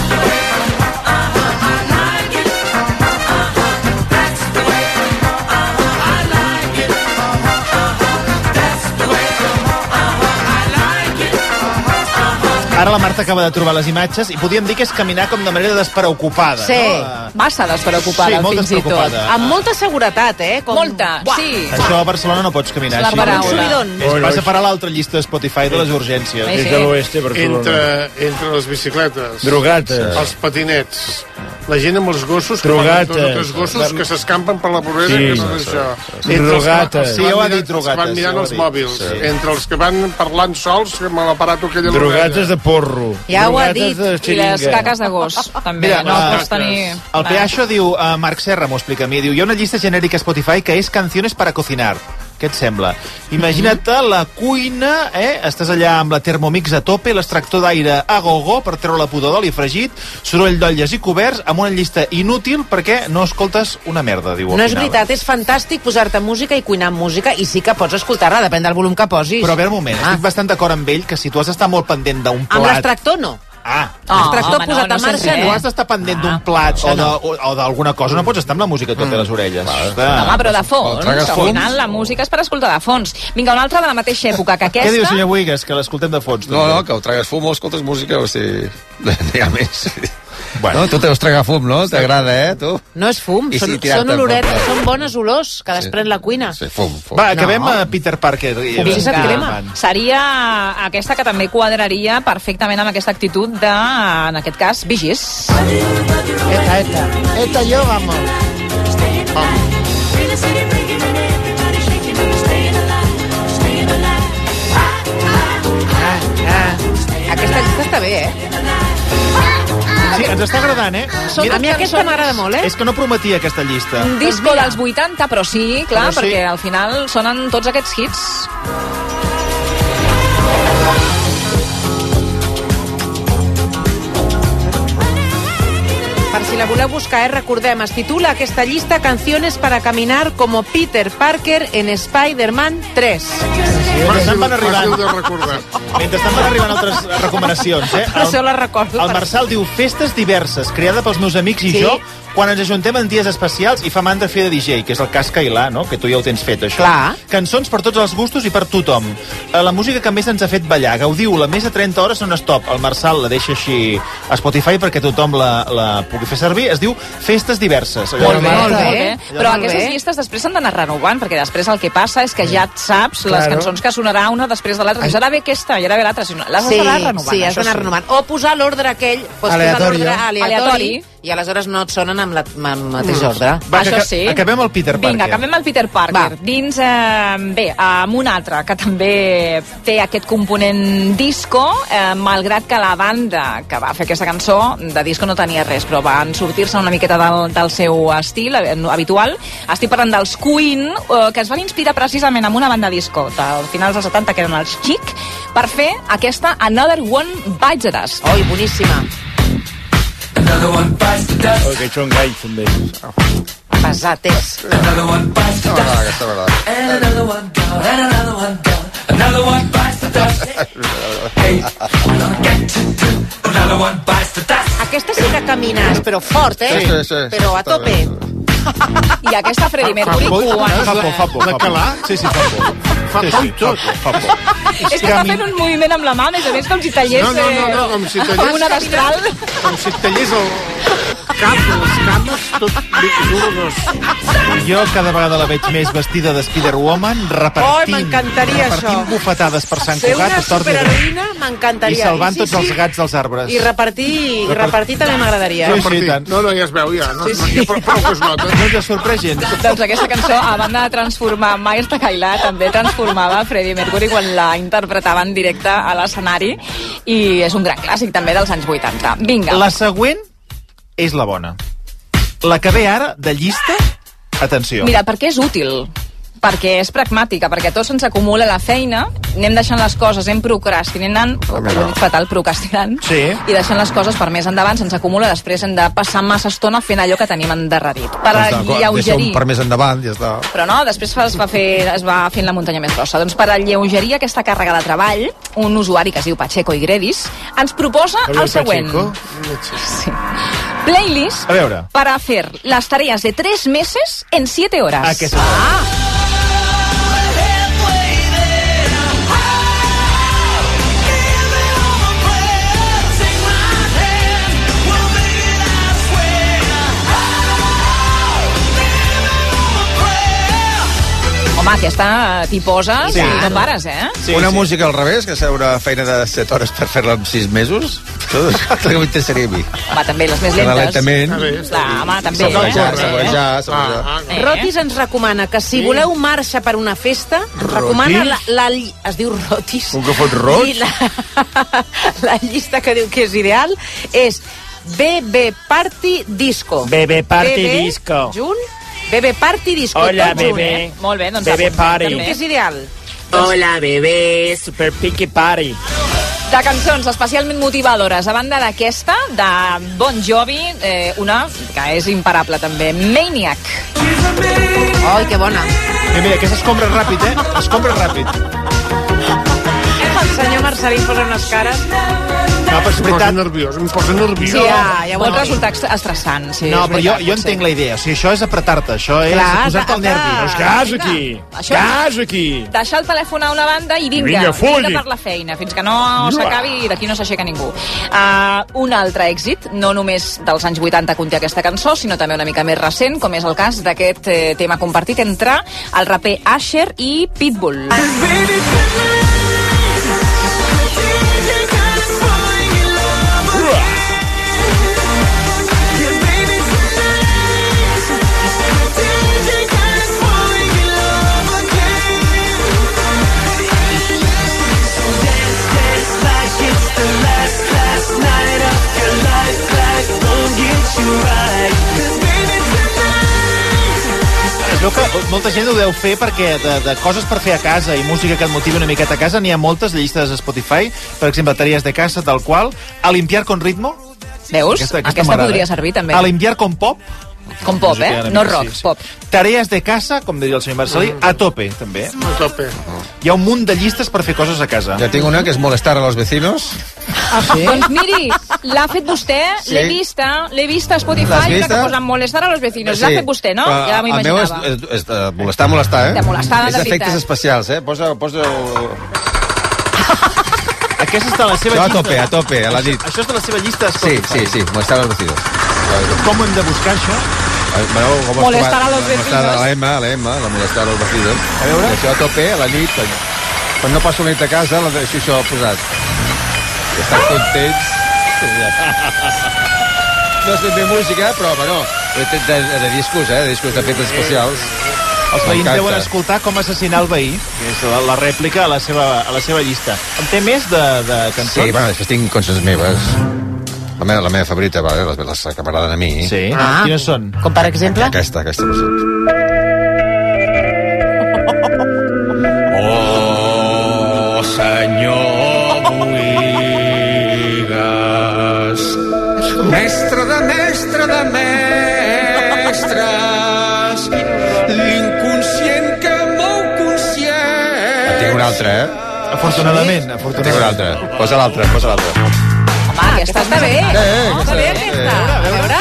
S2: Ara la Marta acaba de trobar les imatges i podríem dir que és caminar com de manera despreocupada.
S4: Sí,
S2: no?
S1: Massa despreocupada,
S2: molt
S1: fins i tot.
S4: Amb molta seguretat, eh?
S1: Molta, sí.
S2: Això a Barcelona no pots caminar així. Vas a parar l'altra llista de Spotify de les urgències.
S23: És de l'oest, Barcelona.
S3: Entre les bicicletes,
S23: drogates,
S3: els patinets, la gent amb els gossos,
S23: drogates,
S3: gossos que s'escampen per la vorera, que és això.
S23: Drogates.
S2: Sí, ho ha dit, drogates.
S3: Van mirant els mòbils. Entre els que van parlant sols, amb l'aparato aquell a l'orella.
S23: Drogates de porro.
S1: Ja ho ha dit. I les caques de gos, també.
S2: Mira,
S1: no pots tenir...
S2: El Peaixo diu, Marc Serra m'ho explica a mi, diu, hi ha una llista genèrica a Spotify que és canciones para cocinar. Què et sembla? Imagina't la cuina, estàs allà amb la Thermomix a tope, l'extractor d'aire a gogo per treure la pudor d'oli fregit, soroll d'olles i coberts, amb una llista inútil perquè no escoltes una merda, diu.
S4: No és veritat, és fantàstic posar-te música i cuinar amb música, i sí que pots escoltar-la, depèn del volum que posis.
S2: Però a veure un moment, estic bastant d'acord amb ell que si tu has d'estar molt pendent d'un plat...
S4: Amb l'extractor no. L'extractor posat en marxa
S2: no has d'estar pendent d'un plat o d'alguna cosa, no pots estar amb la música totes les orelles.
S1: Home, però de fons, al final la música és per escoltar de fons. Vinga, una altra de la mateixa època que aquesta...
S2: Què diu, senyor Buigas, que l'escoltem de fons?
S6: No, que ho tragues fum o escoltes música, o sigui... N'hi ha més.
S2: Bueno.
S6: No, tu teus tragar fum, no? T'agrada, tu?
S4: No és fum, són oloretes, són bones olors que desprèn la cuina.
S6: Sí, fum.
S2: Va, acabem a Peter Parker.
S1: Seria aquesta que també quadraria perfectament amb aquesta actitud de, en aquest cas, Bee Gees.
S23: Esta yo, vamos.
S4: Aquesta llista està bé,
S2: Sí, ens està agradant,
S4: A mi aquesta m'agrada molt,
S2: És que no prometia aquesta llista.
S1: Un disco dels 80, però sí, clar, perquè al final sonen tots aquests hits.
S4: Per si la voleu buscar, recordem, es titula aquesta llista Canciones para caminar como Peter Parker en Spider-Man 3.
S2: Mentrestant van arribant altres recomanacions,
S4: Això la recordo.
S2: El Marçal diu, festes diverses, creada pels meus amics i jo, quan ens ajuntem en dies especials i fa mandra fer de DJ, que és el cas Cailà, no? Que tu ja ho tens fet, això.
S4: Clar.
S2: Cançons per tots els gustos i per tothom. La música que més ens ha fet ballar. Gaudiu-la, més de 30 hores non-stop. El Marçal la deixa així a Spotify perquè tothom la pugui fer servir. Es diu Festes diverses.
S1: Molt bé. Però aquestes llistes després s'han d'anar renovant, perquè després el que passa és que ja et saps les cançons que sonarà una després de l'altra. Ara ve aquesta i ara ve l'altra. Les has d'anar renovant.
S4: Sí, has d'anar renovant. O posar l'ordre aquell, aleatori, i aleshores no et sonen amb el mateix ordre.
S1: Això sí.
S2: Acabem el Peter Parker.
S1: Vinga, acabem el Peter Parker. Dins, amb un altre que també té aquest component disco, malgrat que la banda que va fer aquesta cançó de disco no tenia res, però van sortir-se una miqueta del seu estil habitual. Estic parlant dels Queen, que es van inspirar precisament en una banda disco del finals dels 70, que eren els Chic, per fer aquesta Another One Bites the Dust.
S4: Oi, boníssima.
S23: Another one bites the dust. Que són galls, també.
S4: Pesates.
S23: Another one bites the dust. And another one down, and another one down. Another one bites the dust. Hey, what I get to do. Another one bites the dust.
S4: Aquesta sí que femenines, però fort,
S6: Sí.
S4: Però a tope.
S1: I aquesta Freddie Mercury
S2: Fa por.
S3: De calar?
S2: Sí, fa por.
S3: Fa por i tot.
S2: Fa por.
S1: És que està fent un moviment amb la mà, més a més, com si tallés
S3: No, com si tallés...
S1: una destral.
S3: Com si et tallés el cap, les cames, tot
S2: Jo cada vegada la veig més vestida de Spider-Woman,
S4: m'encantaria
S2: repartint bufetades per Sant
S4: Ser
S2: Cugat.
S4: una superheroïna
S2: I
S4: m'encantaria.
S2: salvant tots els gats dels arbres.
S4: I repartir també m'agradaria.
S2: Sí, tant.
S3: No, ja es veu, ja. Prou que es nota.
S2: No ens sorprès gens.
S1: Doncs aquesta cançó, a banda de transformar Myers Takaila, també transformava Freddie Mercury quan la interpretava en directe a l'escenari, i és un gran clàssic també dels anys 80. Vinga.
S2: La següent és la bona. La que ve ara, de llista, atenció.
S1: Mira, perquè és útil, perquè és pragmàtica, perquè tot se'ns acumula la feina, anem deixant les coses, anem procrastinant, ho he dit fatal, procrastinant, i deixant les coses per més endavant, se'ns acumula, després hem de passar massa estona fent allò que tenim endarrerit. Per alleugerir...
S6: Per més endavant, ja està.
S1: Però no, després es va fent la muntanya més grossa. Doncs per alleugerir aquesta càrrega de treball, un usuari que es diu Pacheco i Gredis ens proposa el següent. Sí. Playlist para hacer las tareas de 3 meses en 7 horas. Home, aquesta t'hi poses i no pares,
S6: Una música al revés, que seure feina de 7 hores per fer-la en 6 mesos, això és el que m'interessaria a mi.
S1: Home, també les més lentes.
S6: Lentament.
S1: Home, també.
S6: Saborejar.
S4: Rotis ens recomana que si voleu marxa per una festa, recomana es diu Rotis.
S6: Un que fot roig?
S4: La llista que diu que és ideal és BB Party Disco.
S23: BB Party Disco.
S4: Junt? Bebé Party Disco.
S23: Hola,
S4: tot junt,
S23: bebé.
S1: Molt bé, doncs
S23: Bebé Party.
S4: Que és ideal.
S23: Hola, bebé. Super Picky Party.
S1: De cançons especialment motivadores, a banda d'aquesta, de Bon Jovi, una que és imparable també, Maniac.
S4: Ai, que bona.
S2: Mira, aquesta es compra ràpid, Es compra ràpid.
S4: El senyor Marcelí posa unes cares...
S2: No, però és veritat.
S3: Em posa nerviós.
S1: Sí, ja vol resultar estressant. Sí,
S2: no, però jo entenc la idea. O sigui, això és apretar-te, això és posar-te al nervi.
S23: Gas aquí. Gas aquí.
S1: Deixar el telèfon a una banda i vinga per la feina, fins que no s'acabi i d'aquí no s'aixeca ningú. Un altre èxit, no només dels anys 80 conté aquesta cançó, sinó també una mica més recent, com és el cas d'aquest tema compartit entre el raper Usher i Pitbull.
S2: Es veu que molta gent ho deu fer perquè de coses per fer a casa i música que et motivi una miqueta a casa n'hi ha moltes de llistes de Spotify, per exemple, tareas de casa, tal qual, a limpiar con ritmo.
S1: Veus? Aquesta podria servir també.
S2: A limpiar con pop.
S1: Com pop, no rock, pop.
S2: Tareas de casa, com diria el senyor Marcelí, a tope, també.
S3: A tope.
S2: Hi ha un munt de llistes per fer coses a casa.
S6: Ja tinc una que és molestar a los vecinos.
S1: Ah, sí? Doncs miri, l'ha fet vostè, l'he vista a Spotify, una que posa molestar a los vecinos. L'ha fet vostè, no? Ja m'imaginava.
S6: El meu és molestar,
S1: De molestar, de
S6: és efectes
S1: veritat.
S6: especials, Posa...
S2: Aquesta està a la seva llista.
S6: A tope, a la nit.
S2: Això és de la seva llista de Spotify.
S6: Sí, molestar a los vecinos.
S2: Com ho hem de buscar, això?
S1: Molestar a los vecinos.
S6: La M, la molestar a los vecinos.
S2: A veure.
S6: Això a tope, a la nit, quan no passo la nit a casa, deixo això posat. I estan contents. No és ben bé música, però, bueno, de discos, de discos d'efectes especials.
S2: Els veïns deuen escoltar com assassinar el veí, que és la rèplica a la seva llista. En té més de cançons?
S6: Sí, bueno, després tinc cançons meves. La meva favorita, les que m'agraden a mi.
S2: Sí? Quines són?
S4: Com per exemple?
S6: Aquesta.
S8: Oh, senyor Boigas, mestre de mestres, l'inconscient que mou conscient.
S6: Tinc una altra,
S2: Afortunadament.
S6: Tinc una altra. Posa l'altra.
S1: Home, aquesta està bé. Està bé, aquesta. A veure.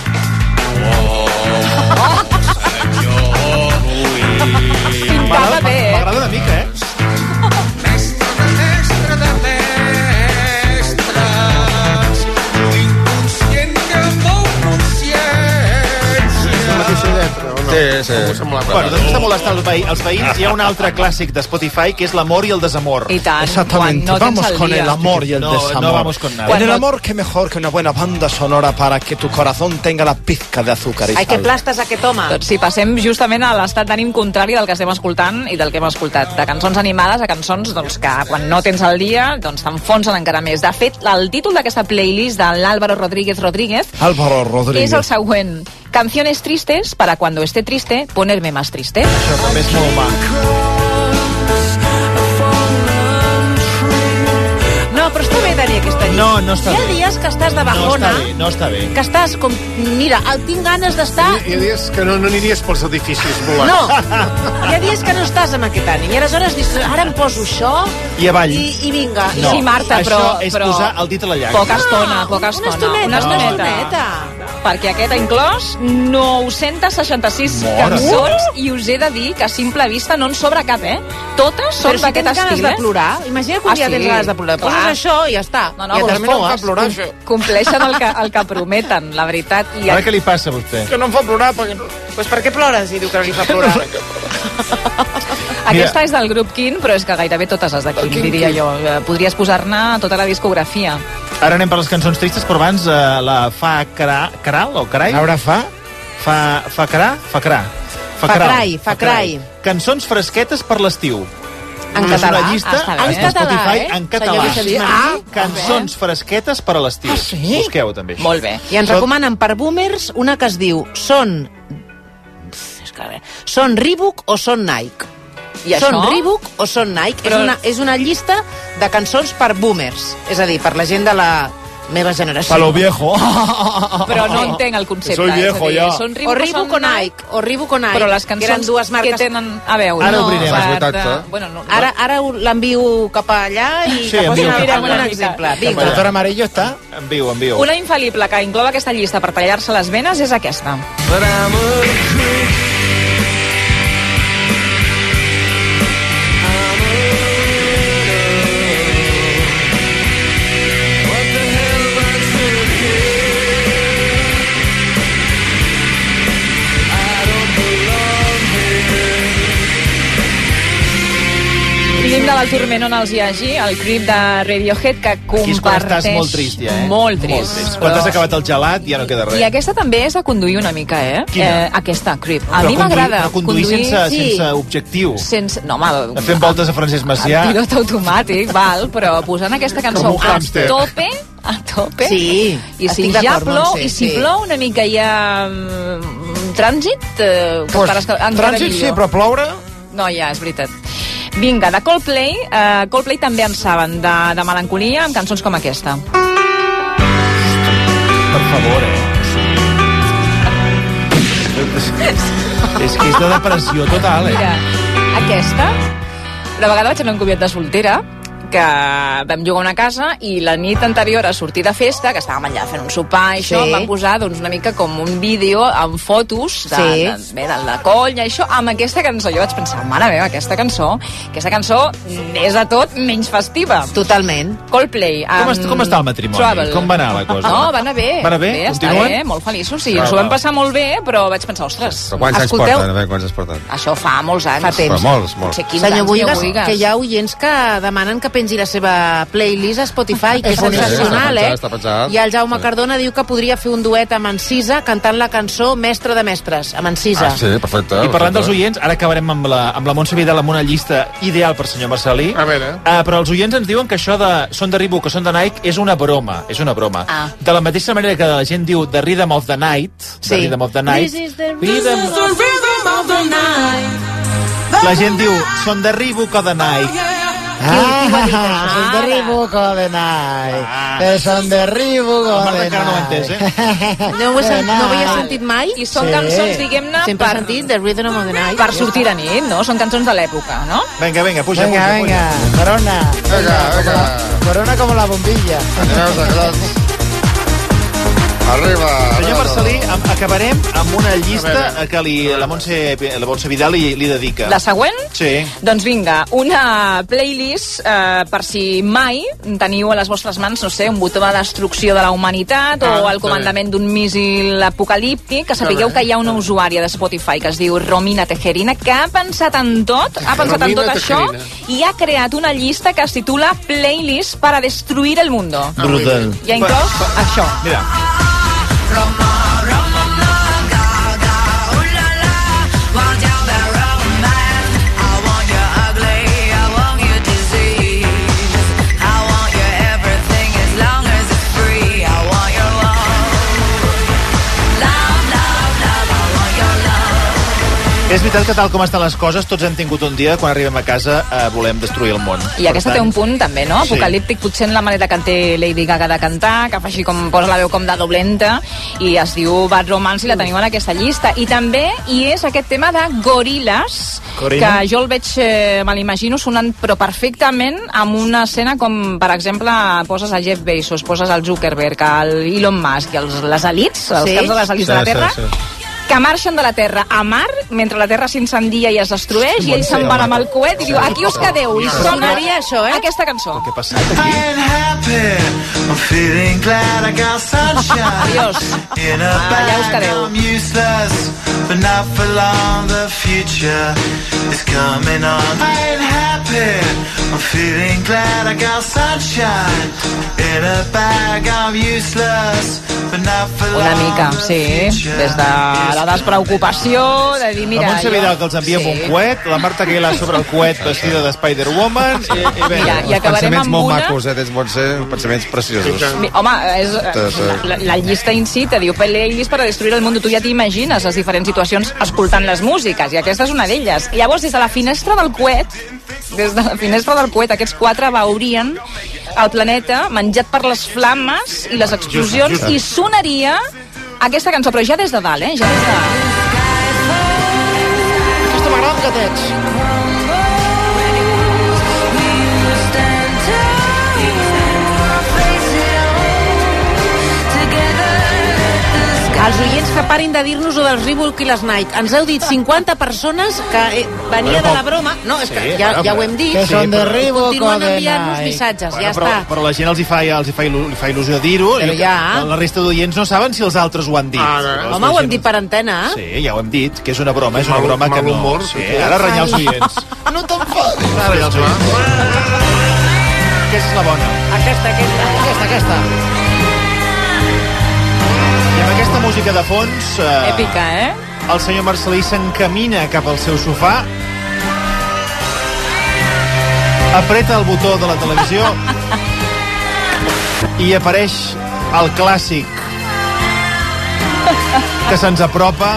S1: Pintava bé,
S2: M'agrada una mica,
S8: Mestre de mestres, l'inconscient que mou consciència.
S3: La mateixa lletra, o no?
S6: Sí.
S2: Bueno, doncs està molestant els veïns. Hi ha un altre clàssic de Spotify que és l'amor i el desamor.
S1: I tant.
S23: Exactamente,
S1: Quan no tens
S23: vamos
S1: el
S23: con
S1: dia.
S23: el amor y el desamor.
S2: No vamos con nada.
S23: En el amor, qué mejor que una buena banda sonora para que tu corazón tenga la pizca de azúcar y
S4: Ai,
S23: sal.
S4: que plastes aquest home.
S1: Doncs sí, passem justament a l'estat d'ànim contrari del que estem escoltant i del que hem escoltat. De cançons animades a cançons doncs, que quan no tens el dia doncs t'enfonsen encara més. De fet, el títol d'aquesta playlist de l'Álvaro Rodríguez
S23: Álvaro Rodríguez.
S1: és el següent. Canciones tristes para cuando esté triste ponerme más triste.
S2: Això també és molt maco.
S4: No, però està bé tenir aquesta llista.
S2: No està
S4: Hi ha
S2: bé.
S4: dies que estàs de bajona,
S2: No està bé.
S4: que estàs com... Mira, tinc ganes d'estar...
S3: Hi ha dies que no aniries pels edificis volants.
S4: No, hi ha dies que no estàs amb aquest ànim. I aleshores dius, ara em poso això
S2: I avall.
S4: i vinga.
S2: No,
S1: Sí, Marta,
S2: això
S1: però-
S2: és
S1: però-
S2: posar el dit a la llaga.
S1: Poca estona.
S4: Una estoneta.
S1: Perquè aquest ha inclòs 966
S2: Mare
S1: cançons i us he de dir que a simple vista no en sobra cap, Totes són
S4: Però si
S1: d'aquest
S4: tens ganes
S1: estil,
S4: de plorar, imagina que un dia tens ganes de plorar. Poses això i ja està.
S1: No,
S4: I et
S1: vols
S4: desfogues.
S3: plorar, això.
S1: Compleixen el que prometen, la veritat. I
S2: Ara què li passa a vostè?
S3: Que no em fa plorar perquè...
S4: Pues per què plores? I diu que no li fa plorar.
S1: aquesta és del grup Queen, però és que gairebé totes les de Queen, diria jo. Podries posar-ne tota la discografia.
S2: Ara anem per les cançons tristes, però abans la fa Caral o Carai?
S23: Ara fa?
S2: Fa Caral.
S4: Fa crai.
S2: Cançons fresquetes per l'estiu.
S1: En
S2: És
S1: català?
S2: una llista
S1: Està bé.
S2: a
S4: En català,
S2: Spotify en
S4: Senyor
S2: català.
S4: Vicent Martí.
S2: Cançons fresquetes per a l'estiu. Busqueu també això.
S1: Molt bé.
S4: I ens recomanen per boomers una que es diu Són Reebok o són Nike?
S1: I
S4: Són
S1: això?
S4: Reebok o són Nike?
S1: Però-
S4: És una llista de cançons per boomers. És a dir, per la gent de la meva generació.
S23: Pa lo viejo.
S1: Però no entenc el concepte.
S23: Soy viejo,
S1: és a dir,
S23: ja.
S1: Són
S4: O Reebok o Nike. O Reebok o Nike.
S1: Però les
S4: que eren
S1: cançons
S4: dues marques...
S1: que tenen a veure.
S2: Ara obrirem,
S1: per,
S6: és veritat,
S1: bueno, no,
S4: Ara l'envio cap allà i
S2: Sí,
S4: que posin
S2: envio cap
S4: un
S2: allà.
S4: exemple.
S23: El
S4: Vinga.
S23: doctor Amarillo està...
S2: Enviu.
S1: Una infal·lible que inclou aquesta llista per tallar-se les venes és aquesta. Vivim de la turment on els hi hagi, el Creep de Radiohead, que
S2: Aquí és quan
S1: comparteix...
S2: estàs molt trist, ja,
S1: Molt trist.
S2: Quan t'has acabat el gelat ja no queda res.
S1: I aquesta també és de conduir una mica,
S2: Quina?
S1: Aquesta, Creep. A
S2: Però
S1: mi m'agrada.
S2: conduir sense objectiu.
S1: No, home...
S2: Fent voltes a Francesc Macià.
S1: El pilot automàtic, val, però posant aquesta cançó
S2: Com un
S1: a
S2: hàmster.
S1: tope,
S4: Sí,
S1: i si
S4: estic
S1: ja
S4: d'acord,
S1: plou,
S4: Montse,
S1: i si
S4: sí.
S1: plou una mica hi ha trànsit, que encara
S23: Trànsit sí,
S1: millor.
S23: però ploure...
S1: No, ja, és veritat. Vinga, de Coldplay, Coldplay també en saben de melancolia amb cançons com aquesta.
S2: Per favor, És que és de depressió total,
S1: Mira, aquesta, una vegada vaig anar a un comiat de soltera, que vam llogar una casa i la nit anterior a sortir de festa, que estàvem allà fent un sopar i això,
S4: Sí.
S1: vam posar doncs, una mica com un vídeo amb fotos
S4: Sí.
S1: de la colla i això, amb aquesta cançó. Jo vaig pensar, mare meva, aquesta cançó és de tot menys festiva.
S4: Totalment.
S1: Coldplay.
S2: Com està el matrimoni?
S1: Trouble.
S2: Com va anar la cosa?
S1: No, va anar bé.
S2: Va anar bé?
S1: Està
S2: Continuen?
S1: bé, molt feliços. Sí, ens ho vam passar molt bé, però vaig pensar, ostres,
S6: Però quants anys
S1: escolteu,
S6: porten? A veure, quants anys porten?
S1: això fa molts anys.
S4: Fa temps.
S6: Però molts.
S1: Potser 15
S4: Senyor
S1: anys,
S4: Buigas, que hi ha oients que demanen que pengi la seva playlist a Spotify, que és
S6: Sí,
S4: sensacional,
S6: està pensat.
S4: I el Jaume Cardona diu que podria fer un duet amb en Cisa cantant la cançó Mestre de Mestres, amb en Cisa.
S6: Ah, sí, perfecte.
S2: I parlant dels oients, ara acabarem amb la Montse Vidal amb una llista ideal per senyor Marcelí.
S3: A veure.
S2: Però els oients ens diuen que això de són de Reebok o són de Nike és una broma. És una broma.
S1: Ah.
S2: De la mateixa manera que la gent diu The Rhythm of the Night,
S4: Sí.
S2: The Rhythm of the Night,
S4: This is the
S2: Rhythm- La gent diu són de Reebok o de Nike.
S23: Son de Reebok o de Nike. Són de Reebok o de Nike.
S2: No ho he entès,
S4: No ho havia sentit mai?
S1: I són cançons, diguem-ne,
S4: Sempre he sentit The Rhythm of the Night.
S1: per sortir de nit, no? Són cançons de l'època, no?
S2: Vinga, puja.
S23: Venga, Corona. Corona como la bombilla.
S6: Arriba.
S2: Senyor Marcelí, acabarem amb una llista que la Montse Vidal li dedica.
S1: La següent?
S2: Sí.
S1: Doncs vinga, una playlist per si mai teniu a les vostres mans, no sé, un botó de destrucció de la humanitat o el comandament d'un míssil apocalíptic, que sapigueu que hi ha una usuària de Spotify que es diu Romina Tejerina, que ha pensat en tot, això, i ha creat una llista que es titula Playlist para destruir el mundo.
S2: Brutal.
S1: I ha inclòs això.
S2: Mira. És veritat que tal com estan les coses, tots hem tingut un dia, quan arribem a casa, volem destruir el món.
S1: I aquesta té un punt també, no? Apocalíptic, potser en la manera que té Lady Gaga de cantar, que fa així com posa la veu com de dolenta, i es diu Bad Romance, i la teniu en aquesta llista. I també hi és aquest tema de Gorillaz, que jo el veig, me l'imagino sonant, però perfectament, amb una escena com, per exemple, poses a Jeff Bezos, poses al Zuckerberg, al Elon Musk, i les elites, els caps de les elites de la Terra, que marxen de la Terra a mar, mentre la Terra s'incendia i es destrueix, i ells se'n van amb el coet i diu, aquí us quedeu, i sonaria això, aquesta cançó.
S2: Què ha passat aquí?
S1: Adiós. Allà us quedeu. Una mica, sí, des de la despreocupació, de dir, mira...
S2: La Montse Vidal, que els envia un coet, la Marta Aguilar sobre el coet vestida de Spider-Woman, i bé...
S1: I acabarem amb
S6: molt
S1: una...
S6: macos, tens, Montse, pensaments preciosos.
S1: Home, la llista in si te diu playlist per a destruir el món. Tu ja t'imagines les diferents situacions escoltant les músiques, i aquesta és una d'elles. I llavors, des de la finestra del coet, aquests quatre veurien el planeta menjat per les flames i les explosions, i sonaria aquesta cançó, però ja des de dalt, ja des de dalt.
S23: Aquesta m'agrada, gatets. Els oients que parin de dir-nos ho dels Reebok i les Nike. Ens heu dit 50 persones que venia de la broma. No, és que ja ho hem dit. Que són de Reebok o de Nike.
S1: Continuen enviant-nos missatges, ja està.
S2: Però la gent els hi fa il·lusió dir-ho. La resta d'oients no saben si els altres ho han dit.
S1: Home, ho hem dit per antena.
S2: Sí, ja ho hem dit, que és una broma, que no... Ara renyar els oients.
S23: No t'enfadis.
S2: Aquesta és la bona.
S23: Aquesta.
S2: I amb aquesta música de fons...
S1: Èpica,
S2: el senyor Marcelí s'encamina cap al seu sofà, apreta el botó de la televisió i apareix el clàssic que se'ns apropa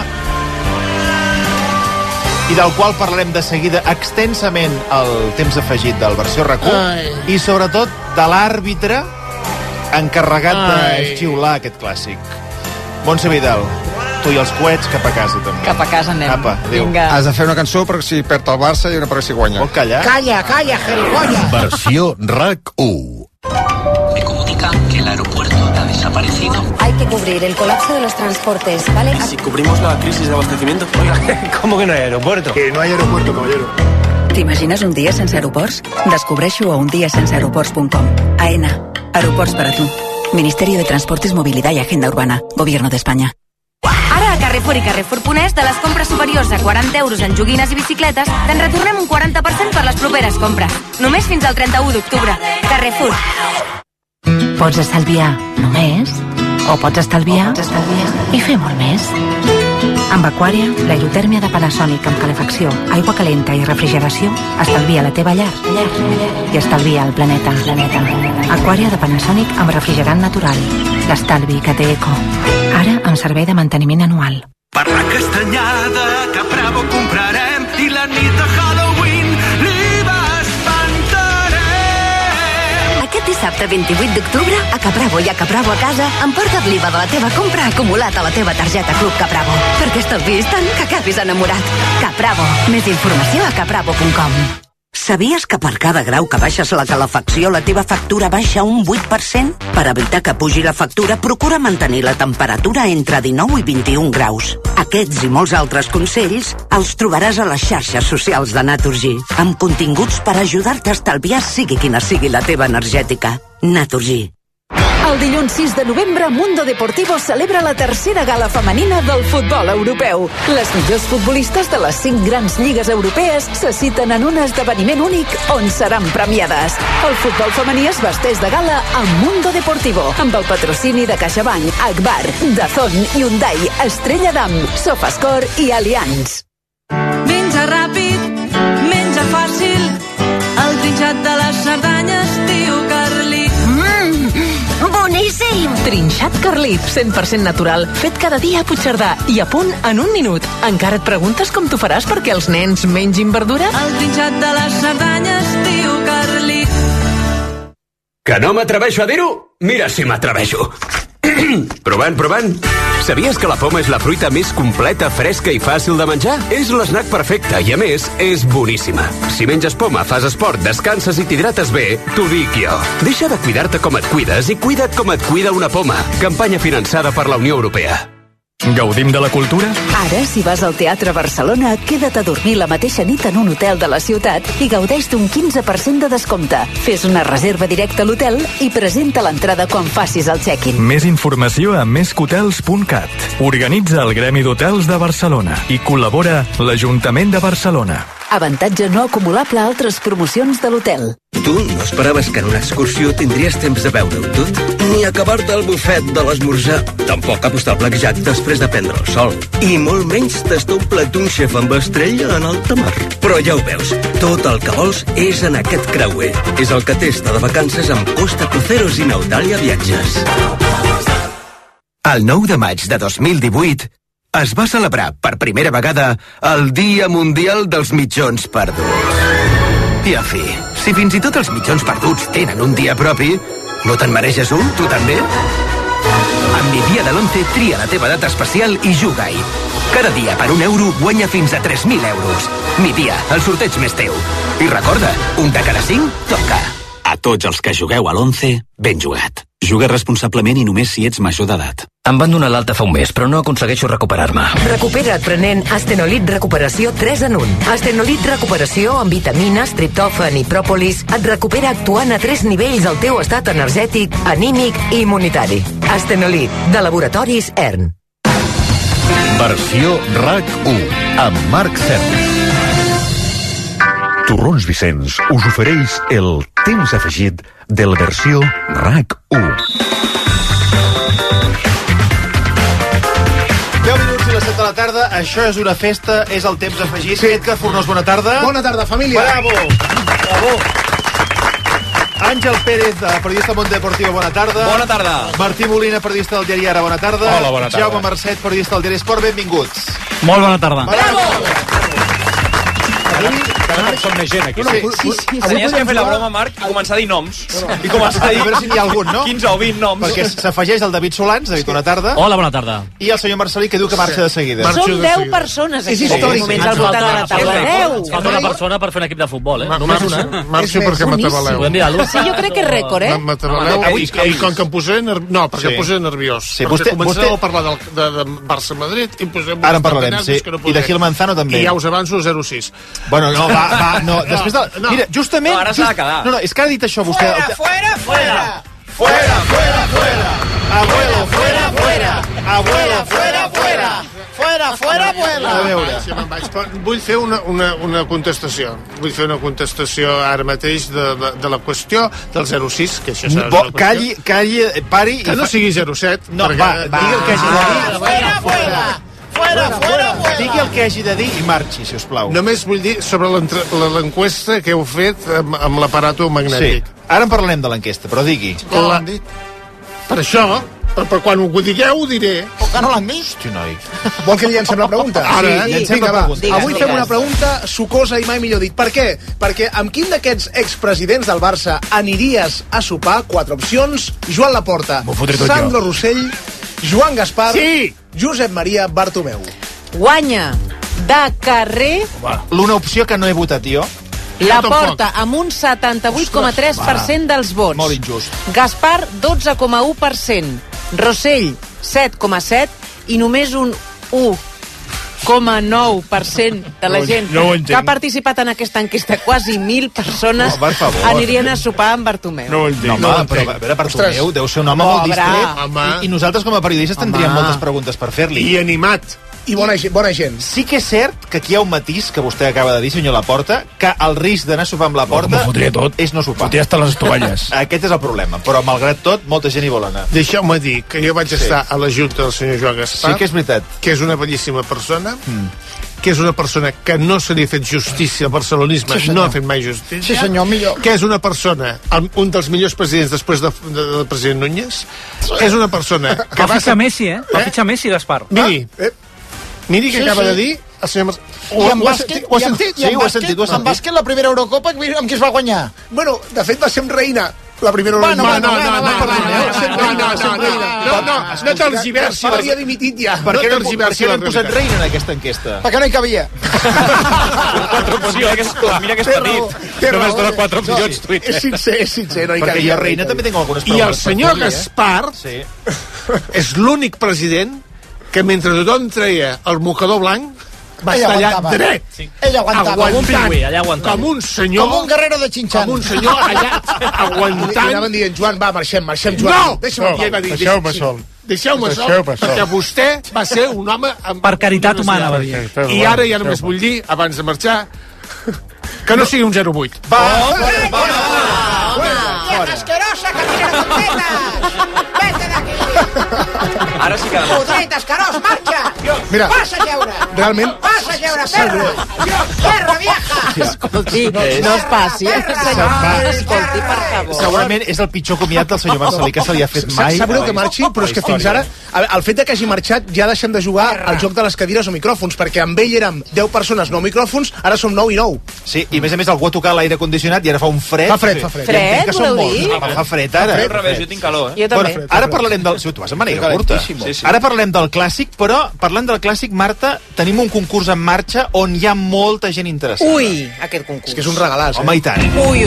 S2: i del qual parlarem de seguida extensament al temps afegit del versió RAC1 i sobretot de l'àrbitre encarregat de xiular aquest clàssic. Montse Vidal, tu i els coets cap a casa també.
S1: Cap a casa anem.
S2: Apa, adéu.
S6: Has de fer una cançó per si perd el Barça i una per si guanya.
S2: Vol callar?
S23: Calla, gilipollas.
S22: Versió RAC1.
S9: Me comunican que el aeropuerto ha desaparecido.
S10: Hay que cubrir el colapso de los transportes, ¿vale?
S9: Si cubrimos la crisis de abastecimiento. Oiga, ¿cómo que no hay aeropuerto?
S23: Que no hay aeropuerto, caballero.
S21: T'imagines un dia sense aeroports? Descobreixo a undiasenseaeroports.com. AENA. Aeroports para tu. Ministerio de Transportes, Movilidad y Agenda Urbana. Gobierno de España.
S10: Ara a Carrefour i Carrefour.es, de les compres superiors a 40 euros en joguines i bicicletes, te'n retornem un 40% per les properes compres. Només fins al 31 d'octubre. Carrefour.
S16: Pots estalviar només, o pots estalviar i fer molt més. Amb Aquària, l'aerotèrmia de Panasonic amb calefacció, aigua calenta i refrigeració estalvia la teva llar i estalvia el planeta. Aquària de Panasonic amb refrigerant natural. L'estalvi que té eco. Ara amb servei de manteniment anual.
S8: Per la castanyada que a Bravo comprarem i la nit de Halloween l'IVA espantarem.
S21: dissabte 28 d'octubre, a Capravo i a Capravo a casa, emporta't l'IVA de la teva compra acumulat a la teva targeta Club Capravo. Perquè estalviïs tant que acabis enamorat. Capravo. Més informació a capravo.com.
S11: Sabies que per cada grau que baixes la calefacció la teva factura baixa un 8%? Per evitar que pugi la factura, procura mantenir la temperatura entre 19 i 21 graus. Aquests i molts altres consells els trobaràs a les xarxes socials de Naturgy, amb continguts per ajudar-te a estalviar sigui quina sigui la teva energètica. Naturgy.
S20: El dilluns 6 de novembre, Mundo Deportivo celebra la tercera gala femenina del futbol europeu. Les millors futbolistes de les 5 grans lligues europees se citen en un esdeveniment únic on seran premiades. El futbol femení es vesteix de gala a Mundo Deportivo, amb el patrocini de CaixaBank, Agbar, Dazón, Hyundai, Estrella Damm, Sofascore i Allianz.
S12: Menja ràpid, menja fàcil, el trinxat de les Cerdanyes, tio Carlit.
S20: Boníssim! Trinxat Carlit, 100% natural, fet cada dia a Puigcerdà i a punt en un minut. Encara et preguntes com t'ho faràs perquè els nens mengin verdura?
S12: El trinxat de les Cerdanyes, tio Carlit.
S15: Que no m'atreveixo a dir-ho? Mira si m'atreveixo. Provant. Sabies que la poma és la fruita més completa, fresca i fàcil de menjar? És l'esnac perfecte i, a més, és boníssima. Si menges poma, fas esport, descanses i t'hidrates bé, t'ho dic jo. Deixa de cuidar-te com et cuides i cuida't com et cuida una poma. Campanya finançada per la Unió Europea.
S13: Gaudim de la cultura?
S20: Ara, si vas al Teatre Barcelona, queda't a dormir la mateixa nit en un hotel de la ciutat i gaudeix d'un 15% de descompte. Fes una reserva directa a l'hotel i presenta l'entrada quan facis el check-in.
S13: Més informació a mescotels.cat. Organitza el Gremi d'Hotels de Barcelona i col·labora l'Ajuntament de Barcelona.
S20: Avantatge no acumulable a altres promocions de l'hotel.
S24: Tu no esperaves que en una excursió tindries temps de veure-ho tot? Ni acabar-te el bufet de l'esmorzar. Tampoc apostar al blackjack després de prendre el sol. I molt menys tastar un plat d'un xef amb estrella en alta mar. Però ja ho veus, tot el que vols és en aquest creuer. És el que testa de vacances amb Costa Cruceros i Nautalia Viatges.
S25: El 9 de maig de 2018 es va celebrar per primera vegada el Dia Mundial dels Mitjons Perduts. I en fi, si fins i tot els mitjons perduts tenen un dia propi, no te'n mereixes un, tu també? Amb Mi Dia de l'11 tria la teva data especial i juga-hi. Cada dia per €1 guanya fins a 3.000 euros. Mi Dia, el sorteig més teu. I recorda, un de cada 5 toca.
S26: A tots els que jugueu a l'11, ben jugat. Juga responsablement i només si ets major d'edat.
S18: Em van donar l'alta fa un mes, però no aconsegueixo recuperar-me.
S17: Recupera't prenent Astenolit Recuperació 3 en 1. Astenolit Recuperació amb vitamines, triptòfan i pròpolis et recupera actuant a 3 nivells el teu estat energètic, anímic i immunitari. Astenolit, de Laboratoris ERN.
S22: Versió RAC1 amb Marc Serra. Torrons Vicenç us ofereix el temps afegit de la versió RAC1.
S2: 10 minuts i les 7 de la tarda, això és una festa, és el temps afegit. Sí. Edgar Fornós, bona tarda.
S23: Bona tarda, família.
S2: Bravo. Bravo. Àngel Pérez, periodista del Món Deportiu, bona tarda.
S9: Bona tarda.
S2: Martí Molina, periodista del diari Ara, bona tarda.
S9: Hola, bona tarda.
S2: Jaume Marcet, periodista del diari Esport, benvinguts.
S6: Molt bona tarda.
S2: Bravo.
S9: Cada cop som més gent aquí.
S2: Sí.
S9: Tenies que fer la broma, Marc, i començar a dir noms. I començar a dir...
S2: A veure si n'hi ha algun, no?
S9: 15 o 20 noms.
S2: Perquè s'afegeix el David Solans, David, bona tarda.
S6: Hola, bona tarda.
S2: I el senyor Marcelí, que diu que marxa de seguida.
S4: Són 10 persones aquí.
S23: És històric.
S4: Moments al voltant de la taula. 10.
S6: Falta una persona per fer un equip de futbol, eh?
S3: Només una. Marxo perquè m'atabaleu.
S6: Podem dir-ho?
S4: Sí, jo crec que és rècord, eh?
S3: M'atabaleu i com que em posaré nerviós... No, perquè em posaré nerviós.
S2: Sí,
S3: perquè començareu
S2: vostè...
S3: a parlar de Barça-Madrid i posem...
S2: Ara en parlarem, sí. I de Gil Manzano també.
S3: I ja us avanço 0-6.
S2: Bueno, no, va, no. Després de... Mira, justament...
S9: No, ara s'ha de quedar.
S2: No, és que ara ha dit això vostè...
S5: Fuera, fuera.
S2: Fuera, fuera, fuera. Abuelo, fuera, fuera. Abuelo, fuera, fuera.
S5: Fuera, fuera, fuera.
S2: A veure.
S3: Sí, me'n vaig. Vull fer una contestació. Vull fer una contestació ara mateix de la qüestió del 0-6, que això serà una qüestió.
S2: Calli, pari...
S3: Que no sigui 0-7.
S2: No, va, digui el que hagi de dir.
S5: Fuera, fuera. Fuera, fuera, fuera.
S2: Digui el que hagi de dir i marxi, si us plau.
S3: Només vull dir sobre l'enquesta que heu fet amb l'aparato magnètic.
S2: Sí, ara en parlarem de l'enquesta, però digui.
S3: Per això, però quan ho digueu ho diré.
S23: O que no l'han vist?
S2: Hosti, noi.
S23: Vol que li llancem la pregunta?
S3: Ara,
S23: Vinga, va. Avui fem una pregunta sucosa i mai millor dit. Per què? Perquè amb quin d'aquests expresidents del Barça aniries a sopar? 4 opcions. Joan Laporta, Sandro Rossell, Joan Gaspar, Josep Maria Bartomeu.
S4: Guanya de carrer
S2: l'una opció que no he votat jo.
S4: Laporta amb un 78,3% dels vots.
S2: Molt injust.
S4: Gaspar, 12,1%. Rossell, 7,7%. I només un 1,9% de la gent que ha participat en aquesta enquesta, quasi 1.000 persones, anirien a sopar amb Bartomeu.
S2: No ho entenc. Però a veure, Bartomeu deu ser un home molt distret. I nosaltres com a periodistes tindríem moltes preguntes per fer-li.
S3: I animat.
S23: I bona gent.
S2: Sí que és cert que aquí hi ha un matís que vostè acaba de dir, senyor Laporta, que el risc d'anar a sopar amb Laporta és no sopar.
S23: Fotria hasta les tovalles.
S2: Aquest és el problema, però malgrat tot, molta gent hi vol anar.
S3: Deixeu-me dir que jo vaig estar a la junta del senyor Joan Gaspar.
S2: Sí que és veritat.
S3: Que és una bellíssima persona, que és una persona que no se li ha fet justícia al barcelonisme, no ha fet mai justícia.
S23: Sí, senyor, millor.
S3: Que és una persona, un dels millors presidents després del president Núñez, que és una persona que
S1: va fitxar Messi, Va fitxar Messi, Gaspar.
S3: Miri què acaba de dir el senyor...
S23: Ho ha sentit?
S2: Sí, ho he sentit.
S23: En bàsquet, la primera Eurocopa, amb qui es va guanyar? Bueno, de fet va ser amb Reina. La primera Eurocopa.
S3: No tergiversi.
S23: L'havia dimitit ja.
S2: Per què no han posat Reina en aquesta enquesta?
S23: Perquè no hi cabia.
S1: 4 opcions. Mira que és petit. Només dona 4 opcions, Twitter.
S23: És sincer, no hi cabia.
S2: Perquè jo Reina també tinc algunes
S3: preguntes. I el senyor Gaspar és l'únic president que mentre tothom treia el mocador blanc va estar allà dret.
S23: Ell aguantava.
S3: Com un senyor.
S23: Com un guerrero de Xinxan.
S3: Com un senyor allà aguantant.
S23: I anaven dient, Joan, va, marxem, Joan.
S3: No!
S23: Deixeu-me sol.
S3: Deixeu-me sol, perquè vostè va ser un home...
S1: Per caritat humana, va dir.
S3: I ara ja només vull dir, abans de marxar, que no sigui un 0,8.
S5: Asquerosa, que tira tontetes! Vete d'aquí!
S1: Ara sí que...
S5: Podrit, escarós, marxa!
S23: Mira,
S5: passa a jeure!
S23: Realment...
S5: Passa a jeure, perra! Perra, vieja!
S4: Escolti, no es passi, escolti, per favor.
S2: Segurament és el pitjor comiat del senyor Marcelí que se li ha fet mai.
S23: Sap greu que marxi, però és que fins ara el fet que hagi marxat ja deixem de jugar al joc de les cadires o micròfons, perquè amb ell érem 10 persones, 9 micròfons, ara som 9 i 9.
S2: Sí, i a més algú ha tocat l'aire condicionat i ara fa un fred.
S23: Fa fred.
S4: Fred, voleu dir?
S2: Fa fred ara.
S1: Al revés, jo tinc calor,
S4: Jo també.
S2: Ara parlarem del... Si tu vas amb màniga curta. Ara parlarem del clàssic, però parlant del clàssic, Marta, tenim un concurs en marxa on hi ha molta gent interessada.
S4: Ui, aquest concurs.
S23: És que és un regalàs,
S2: Home, i tant.
S4: Ui.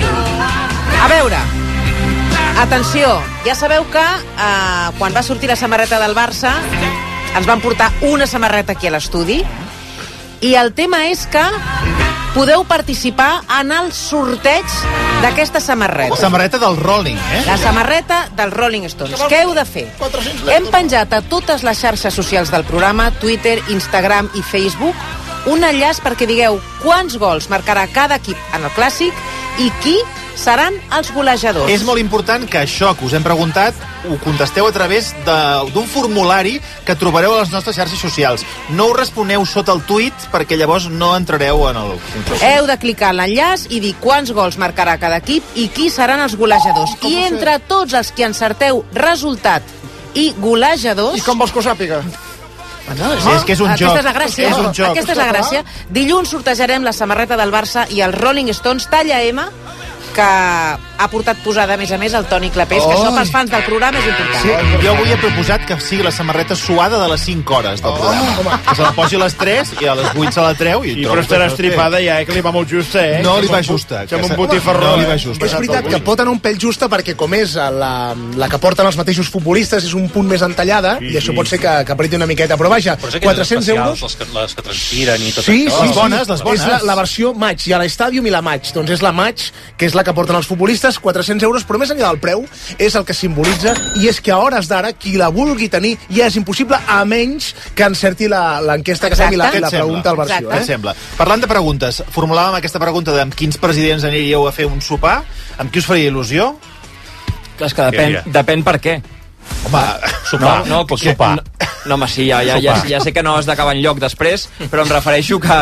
S4: A veure, atenció, ja sabeu que quan va sortir la samarreta del Barça ens van portar una samarreta aquí a l'estudi i el tema és que podeu participar en el sorteig d'aquesta samarreta.
S2: La samarreta del Rolling,
S4: La samarreta del Rolling Stones. Què heu de fer? Hem penjat a totes les xarxes socials del programa, Twitter, Instagram i Facebook, un enllaç perquè digueu quants gols marcarà cada equip en el Clàssic i qui seran els golejadors.
S2: És molt important que això que us hem preguntat ho contesteu a través d'un formulari que trobareu a les nostres xarxes socials. No ho responeu sota el tuit perquè llavors no entrareu en el concurs.
S4: Heu de clicar l'enllaç i dir quants gols marcarà cada equip i qui seran els golejadors. I entre tots els que encerteu resultat i golejadors...
S23: I com vols que ho sàpiga?
S4: Bueno,
S2: és que és un joc.
S4: Aquesta és la gràcia.
S2: És un joc.
S4: Aquesta és la gràcia. Dilluns sortejarem la samarreta del Barça i els Rolling Stones talla M, que ha portat posada, a més, el Toni Clapés, que això pels fans del programa és important.
S2: Sí, jo avui he proposat que sigui la samarreta suada de les 5 hores del programa. Que se la posi a les 3 i a les 8 se la treu.
S23: Però estarà estripada ja, que li va molt justa,
S2: No li va justa.
S23: Amb un botifarró.
S2: No li va justa.
S23: És veritat que pot anar un pèl justa perquè com és la que porten els mateixos futbolistes, és un punt més entallada i això pot ser que apreti una miqueta. Però vaja, 400 euros...
S1: Les que transpiren i tot
S23: això.
S2: Les bones.
S23: És la versió maig. Hi ha l'Estadium i la maig. Doncs és la maig, que és la que porten els futbolistes, 400 euros, però més enllà del preu és el que simbolitza i és que a hores d'ara qui la vulgui tenir ja és impossible a menys que encerti l'enquesta que fem i la pregunta al versió.
S2: Què et sembla? Parlant de preguntes, formulàvem aquesta pregunta de amb quins presidents aniríeu a fer un sopar, amb qui us faria il·lusió?
S1: Clar, és que depèn per què.
S2: Home,
S1: sopar. No, sopar. No, home, sí, ja sé que no has d'acabar enlloc després, però em refereixo que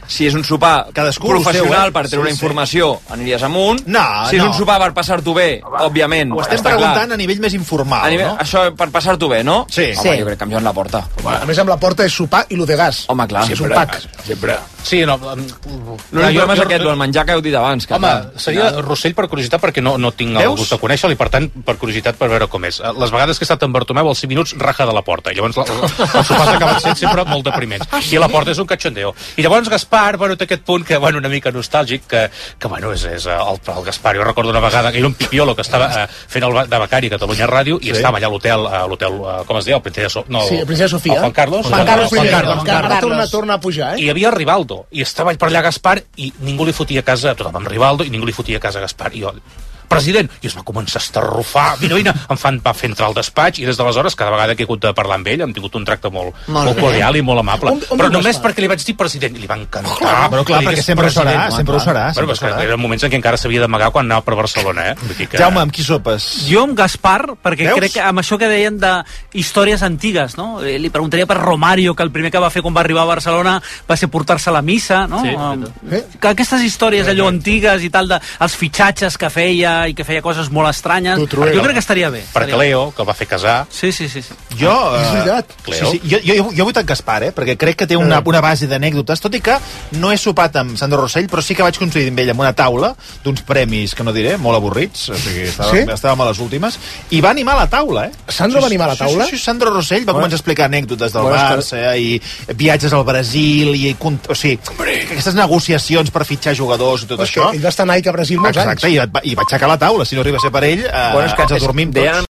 S7: Si és un sopar professional per treure informació, aniries amunt. Si és un sopar per passar-t'ho bé, òbviament.
S2: Ho estem preguntant a nivell més informal, no?
S7: Això per passar-t'ho bé, no?
S2: Sí.
S7: Home, jo crec que amb Joan Laporta.
S23: A més, amb Laporta és sopar i lo de gas.
S7: Home, clar.
S23: És un pack.
S6: Sempre. Sí, no...
S7: L'únic problema és aquest, el menjar que heu dit abans.
S6: Home, seria Rossell per curiositat, perquè no tinc el gust de conèixer-lo, i per tant, per curiositat, per veure com és. Les vegades que he estat amb Bartomeu, als 5 minuts, raja de la porta. I llavors els sopars acaben sent sempre molt depriments. I la porta és un cachondeo. I llavors Gaspar, bueno, té aquest punt que, bueno, una mica nostàlgic, que bueno, és el Gaspar. Jo recordo una vegada que era un pipiolo que estava fent de becari a Catalunya Ràdio i estava allà a l'hotel, com es deia?
S23: Sí, Princesa Sofia.
S6: Juan Carlos.
S23: Juan Carlos torna a pujar,
S6: I hi havia Rivaldo, i estava per allà Gaspar, i ningú li fotia a casa, tothom amb Rivaldo, i ningú li fotia a casa a Gaspar. I jo, president, i es va començar a estarrufar, vine, em va fer entrar al despatx, i des d'aleshores, cada vegada que he hagut de parlar amb ell, hem tingut un tracte molt cordial i molt amable. Però només perquè li vaig dir president, i li va encantar.
S2: Però clar, perquè sempre ho serà, sempre ho serà.
S6: Però eren moments en què encara s'havia d'amagar quan anava per Barcelona,
S2: Jaume, amb qui sopes?
S8: Jo amb Gaspar, perquè crec que amb això que deien de històries antigues, no? Li preguntaria per Romario, que el primer que va fer quan va arribar a Barcelona va ser portar-se a la missa, no? Que aquestes històries allò antigues i tal, els fitxatges que feia i que feia coses molt estranyes, jo crec que estaria bé.
S6: Perquè Leo, que el va fer casar...
S8: Sí.
S2: Jo he votat Gaspar, perquè crec que té una base d'anècdotes, tot i que no he sopat amb Sandro Rossell, però sí que vaig coincidir amb ell amb una taula d'uns premis, que no diré, molt avorrits, o sigui, estàvem a les últimes, i va animar la taula,
S23: Sandro va animar la taula?
S2: Sí, Sandro Rossell va començar a explicar anècdotes del Barça, i viatges al Brasil, o sigui, aquestes negociacions per fitxar jugadors i tot això.
S23: Ell va estar a Nike a Brasil molts anys.
S2: Exacte, i vaig aixecar la taula, si no arriba a ser per ell, ens adormim tots.